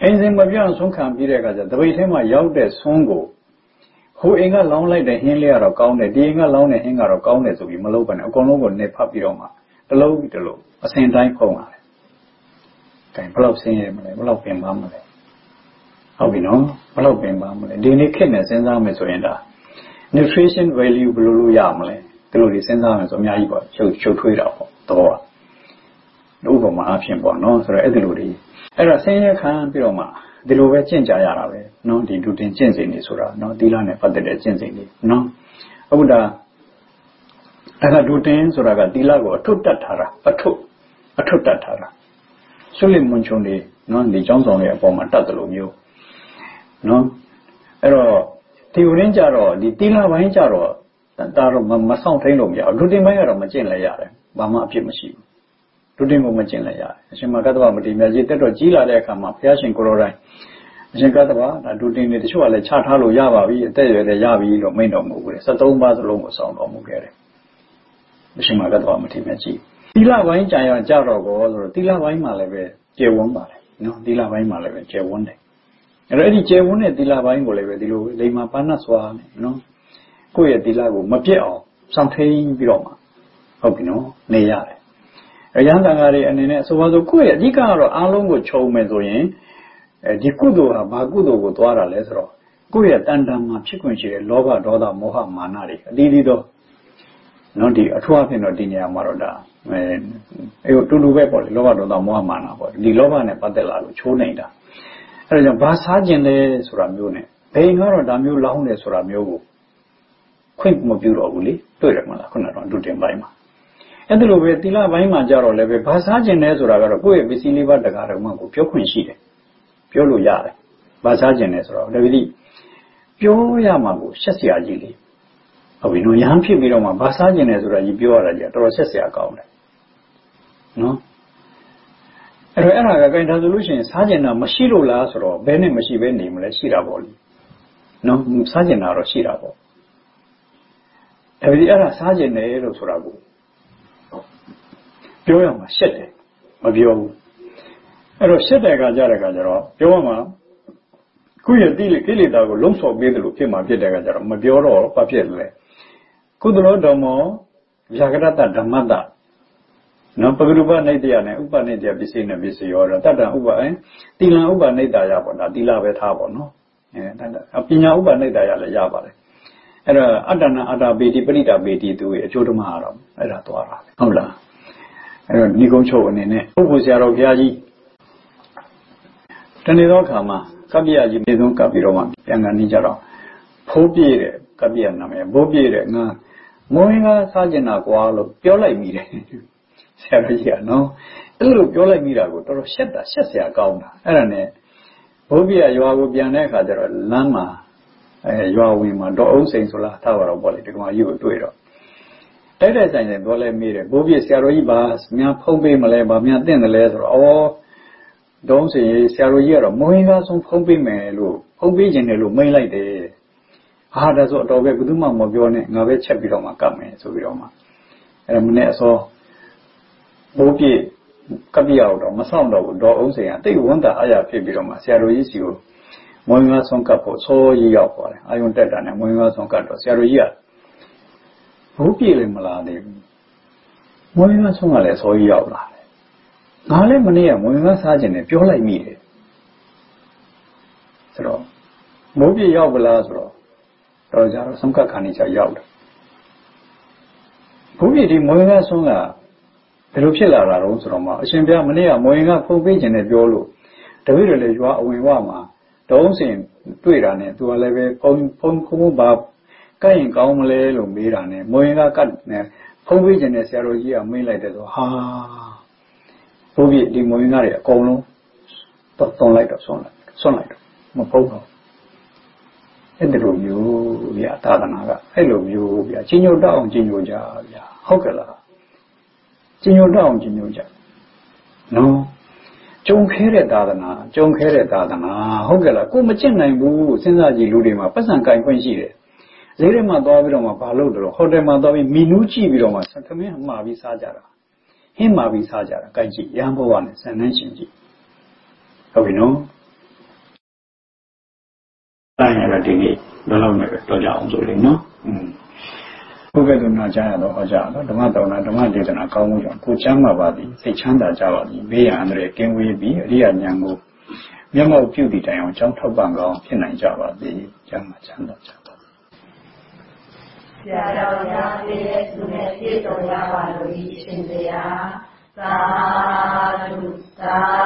အိမ်စဉ်မပြောင်းဆုံးခံပြီးတဲ့အခါကျတပိတ်ထဲမှာရောက်တဲ့ဆုံးကိုဟိုအိမ်ကလောင်းလိုက်တဲ့ဟင်းလေးကတော့ကောင်းတယ်ဒီအိမ်ကလောင်းတဲ့ဟင်းကတော့ကောင်းတယ်ဆိုပြီးမလုပ်ပါနဲ့အကုန်လုံးကိုနေဖတ်ပြီးတော့မှတလုံးပြီးတလုံးအစဉ်တိုင်းဖုံးရတယ်။ဒါဘယ်လောက်ဆင်းရဲမလဲဘယ်လောက်ပင်ပန်းမလဲဟုတ်ပြီနော်ဘယ်လောက်ပင်ပန်းမလဲဒီနေ့ခေတ်နဲ့စဉ်းစားမယ်ဆိုရင်ဒါ nutrition value ဘယ်လိုလုပ်ရမလဲဒီလိုတွေစဉ်းစားမယ်ဆိုအများကြီးပေါ့ချုပ်ချုပ်ထွေးတာပေါ့တော့ဥပမာအဖြစ်ပေါ့နော်ဆိုတော့အဲ့ဒီလိုတွေအဲ့တော့ဆင်းရဲခံပြီးတော့မှဒီလိုပဲကျင့်ကြရတာပဲနော်ဒီဒုတင်ကျင့်စဉ်တွေဆိုတာနော်သီလနဲ့ပတ်သက်တဲ့ကျင့်စဉ်တွေနော်အခုဒါအဲ့ဒါဒုတင်ဆိုတာကသီလကိုအထွတ်တက်ထားတာအထွတ်အထွတ်တက်ထားတာဆွလိမွန်ချုံတွေနော်ဒီကျောင်းဆောင်တွေအပေါ်မှာတတ်တယ်လို့မျိုးနော်အဲ့တော့ဒီဦးရင်းကြတော့ဒီသီလပိုင်းကြတော့ဒါတော့မဆောင်ထိန်လို့မရဘူးဒုတင်ပိုင်းကတော့မကျင့်လဲရတယ်ဘာမှအဖြစ်မရှိဘူးဒုတင်ကိုမကျင့်လဲရတယ်အရှင်မကတ္တဗမတိမြတ်ကြီးတက်တော့ကြီးလာတဲ့အခါမှာဘုရားရှင်ကိုရောတိုင်းအရှင်ကတ္တဗဒါဒုတင်တွေတချို့ကလည်းခြားထားလို့ရပါပြီအသက်ရွယ်လည်းရပြီလို့မိန့်တော်မူခဲ့တယ်seventeenပါးစလုံးကိုဆောင်တော်မူခဲ့တယ်အရှင်မကတ္တဗမတိမြတ်ကြီးသီလပိုင်းကြံရကြတော့ကောဆိုတော့သီလပိုင်းမှာလည်းပဲကျေဝန်းပါတယ်နော်သီလပိုင်းမှာလည်းပဲကျေဝန်းတယ်အဲ့တော့အဲ့ဒီကျေဝန်းတဲ့သီလပိုင်းကိုလည်းပဲဒီလိုလိမ္မာပါဏတ်စွာနဲ့နော်ကိုယ့်ရဲ့သီလကိုမပြတ်အောင်စောင့်ထိန်ပြီးတော့မှဟုတ်ပြီနော်နေရတယ်အရဟံသံဃာတွေအနေနဲ့ဆိုပါစို့ကိုယ့်ရဲ့အဓိကကတော့အားလုံးကိုခြုံမယ်ဆိုရင်အဲဒီကုသိုလ်ဟာဘာကုသိုလ်ကိုသွားတာလဲဆိုတော့ကိုယ့်ရဲ့တန်တန်မှာဖြစ်ခွင့်ရှိတဲ့လောဘဒေါသမောဟမာနတွေအတီးတီးတော့နော်ဒီအထွတ်အဖြစ်တော့ဒီနေရာမှာတော့ဒါအဲအဲတူတူပဲပေါ့လေလောဘဒေါသမောဟမာနပေါ့ဒီလောဘနဲ့ပတ်သက်လာလို့ချိုးနေတာအဲဒါကြောင့်ဘာစားကျင်လဲဆိုတာမျိုးနဲ့ဘယ်ကတော့ဒါမျိုးလောင်းတယ်ဆိုတာမျိုးကိုခွင့်မပြုတော့ဘူးလေတွေ့တယ်မလားခုနကတော့ဒုတင်ပိုင်းမှာအဲ့ဒါလိုပဲသီလပိုင်းမှာကြတော့လည်းပဲဘာစားကျင်လဲဆိုတာကတော့ကိုယ့်ရဲ့ပစ္စည်းလေးပါးတကားတော်မှကိုပြောခွင့်ရှိတယ်ပြောလို့ရတယ်ဘာစားကျင်လဲဆိုတော့တပည့်ပြောရမှာကိုရှက်စရာကြီးလေဟုတ်ပြီနော်ရဟန်းဖြစ်ပြီးတော့မှဘာစားကျင်လဲဆိုတာကြီးပြောရတာကြီးတော်တော်ရှက်စရာကောင်းတယ်နော်အဲ့တော့အဲ့ဒါကကြိုင်ဒါဆိုလို့ရှိရင်စားကျင်တာမရှိလို့လားဆိုတော့ဘယ်နဲ့မရှိဘဲနေမလဲရှိတာပေါ့လေနော်စားကျင်တာတော့ရှိတာပေါ့အဲ့ဒီအဲ့ဒါစားကျင်တယ်လို့ဆိုတာကိုပြောရမှာရှက်တယ်မပြောဘူးအဲ့တော့ရှက်တဲ့ကကြတဲ့ကကြတော့ပြောရမှာကိုယ့်ရဲ့တိလေကိလေသာကိုလုံးဆော်ပေးတယ်လို့ဖြစ်မှာဖြစ်တဲ့ကကြတော့မပြောတော့ဘာဖြစ်လဲကုသလောဓမ္မောဗျာကရတဓမ္မတနော်ပဂရုပနိတ္တယနဲ့ဥပနိတ္တယပစ္စည်းနဲ့ပစ္စည်းရောတော့တတ္တဥပအဲတိလံဥပနိတ္တယပေါ့ဒါတိလပဲထားပေါ့နော်အဲပညာဥပနိတ္တယလည်းရပါတယ်အဲ့တော့အတ္တနာအတ္တပေတိပရိတာပေတိသူရဲ့အကျိုးဓမ္မကတော့အဲ့ဒါသွားတာဟုတ်လားအဲ့တော့ဒီကုန်းချုပ်အနေနဲ့ပုဂ္ဂိုလ်ဆရာတော်ဘုရားကြီးတနေ့သောအခါမှာကပ္ပိယကြီးနေဆုံးကပ်ပြီးတော့မှပြန်ကနေကြတော့ဖိုးပြည့်တဲ့ကပ္ပိယနာမည်ဘိုးပြည့်တဲ့ငါမိုးရင်းကားစားကျင်တာကွာလို့ပြောလိုက်မိတယ်ဆရာတော်ကြီးကနော်အဲ့လိုပြောလိုက်မိတာကိုတော်တော်ရှက်တာရှက်စရာကောင်းတာအဲ့ဒါနဲ့ဘိုးပြည့်ရွာကိုပြန်တဲ့အခါကျတော့လမ်းမှာအဲရွာဝင်မှာဒေါ်အောင်စိန်ဆိုလားထားပါတော့ပေါ့လေဒီကောင်ကြီးကိုတွေ့တော့တိုက်တဲ့ဆိုင်ဆိုင်သွားလဲမေးတယ်ဘိုးပြည့်ဆရာတော်ကြီးဘာများဖုံးပေးမလဲဘာများတင့်တယ်လဲဆိုတော့အော်ဒေါ်အောင်စိန်ဆရာတော်ကြီးကတော့မိုးရင်းကားဆုံးဖုံးပေးမယ်လို့ဖုံးပေးခြင်းတယ်လို့မိန့်လိုက်တယ်ဟာဒါဆိုအတော်ပဲဘယ်သူမှမပြောနဲ့ငါပဲချက်ပြီးတော့မှကပ်မယ်ဆိုပြီးတော့မှအဲ့ဒါမနေ့အစောဘိုးပြည့်ကပ္ပိယတော့မဆောင်တော့ဘူးဒေါ်အောင်စိန်ကတိတ်ဝန်းတာအားရဖြစ်ပြီးတော့မှဆရာတော်ကြီးစီကိုမွေးငါဆုံးကပ်ဖို့ဆိုးကြီးရောက်သွားတယ်အာယုန်တက်တာနဲ့မွေးငါဆုံးကပ်တော့ဆရာတော်ကြီးကဘိုးပြည့်လည်းမလာသေးဘူးမွေးငါဆုံးကလည်းဆိုးကြီးရောက်လာတယ်ငါလည်းမနေ့ကမွေးငါစားခြင်းနဲ့ပြောလိုက်မိတယ်ဆိုတော့ဘိုးပြည့်ရောက်ပလားဆိုတော့တော့ကြတော့ဆုံးကပ်ခါနေချရောက်တယ်ဘိုးပြည့်ဒီမွေးငါဆုံးကဘယ်လိုဖြစ်လာတာတော့ဆိုတော့မှအရှင်ဘုရားမနေ့ကမွေးငါဖုံးပေးခြင်းနဲ့ပြောလို့တပည့်တွေလည်းရွာအဝင်ဝမှာတုံးစင်တွေ့တာနဲ့သူကလည်းပဲဖုံဖုံဖုံဘာကဲ့ရင်ကောင်းမလဲလို့မေးတာနဲ့မွေးကကတ်နဲ့ဖုံးပေးခြင်းနဲ့ဆရာတော်ကြီးကမေးလိုက်တယ်ဆိုဟာဘုရားဒီမွေးကတွေအကုန်လုံးတော့တုံးလိုက်တော့ဆွန့်လိုက်ဆွန့်လိုက်တော့မဖုံးတော့အဲ့ဒီလိုမျိုးဗျာသာသနာကအဲ့လိုမျိုးဗျာချင်းညိုတောက်အောင်ချင်းညိုကြဗျာဟုတ်ကဲ့လားချင်းညိုတောက်အောင်ချင်းညိုကြနော်ကြုံခဲတဲ့သာသနာကြုံခဲတဲ့သာသနာဟုတ်ကဲ့လားကိုမကျင့်နိုင်ဘူးစဉ်းစားကြည့်လူတွေမှာပတ်စံကင်ခွင့်ရှိတယ်ဈေးထဲမှာသွားပြီးတော့မှဘာလုပ်တယ်ဟိုတယ်မှာသွားပြီးမီနူးကြည့်ပြီးတော့မှသမင်းမှာပြီးစားကြတာဟင်းမှာပြီးစားကြတာကြိုက်ကြည့်ရဟန်းဘဝနဲ့ဆန်နှန်းရှင်ကြည့်ဟုတ်ပြီနော်တိုင်းရတဲ့ဒီနေ့ဘယ်လောက်နဲ့တော့ကြအောင်ဆိုလို့နော်อืมဘုရားကနာကြားရတော့ဟောကြားတော့ဓမ္မတော်နာဓမ္မဒေသနာကောင်းမှုကြောင့်ကိုချမ်းသာပါသည်စိတ်ချမ်းသာကြပါသည်ဘေးရန်အန္တရာယ်ကင်းဝေးပြီးအရိယာဉာဏ်ကိုမျက်မှောက်ပြုသည့်တိုင်အောင်ကြောင်းထောက်ပံ့ကောင်းဖြစ်နိုင်ကြပါသည်ကျမ်းမှာချမ်းသာကြပါသည်ဆရာတော်များပြည့်စုံတဲ့ပြည့်စုံရပါလို့ဤရှင်တရားသာဓုသာ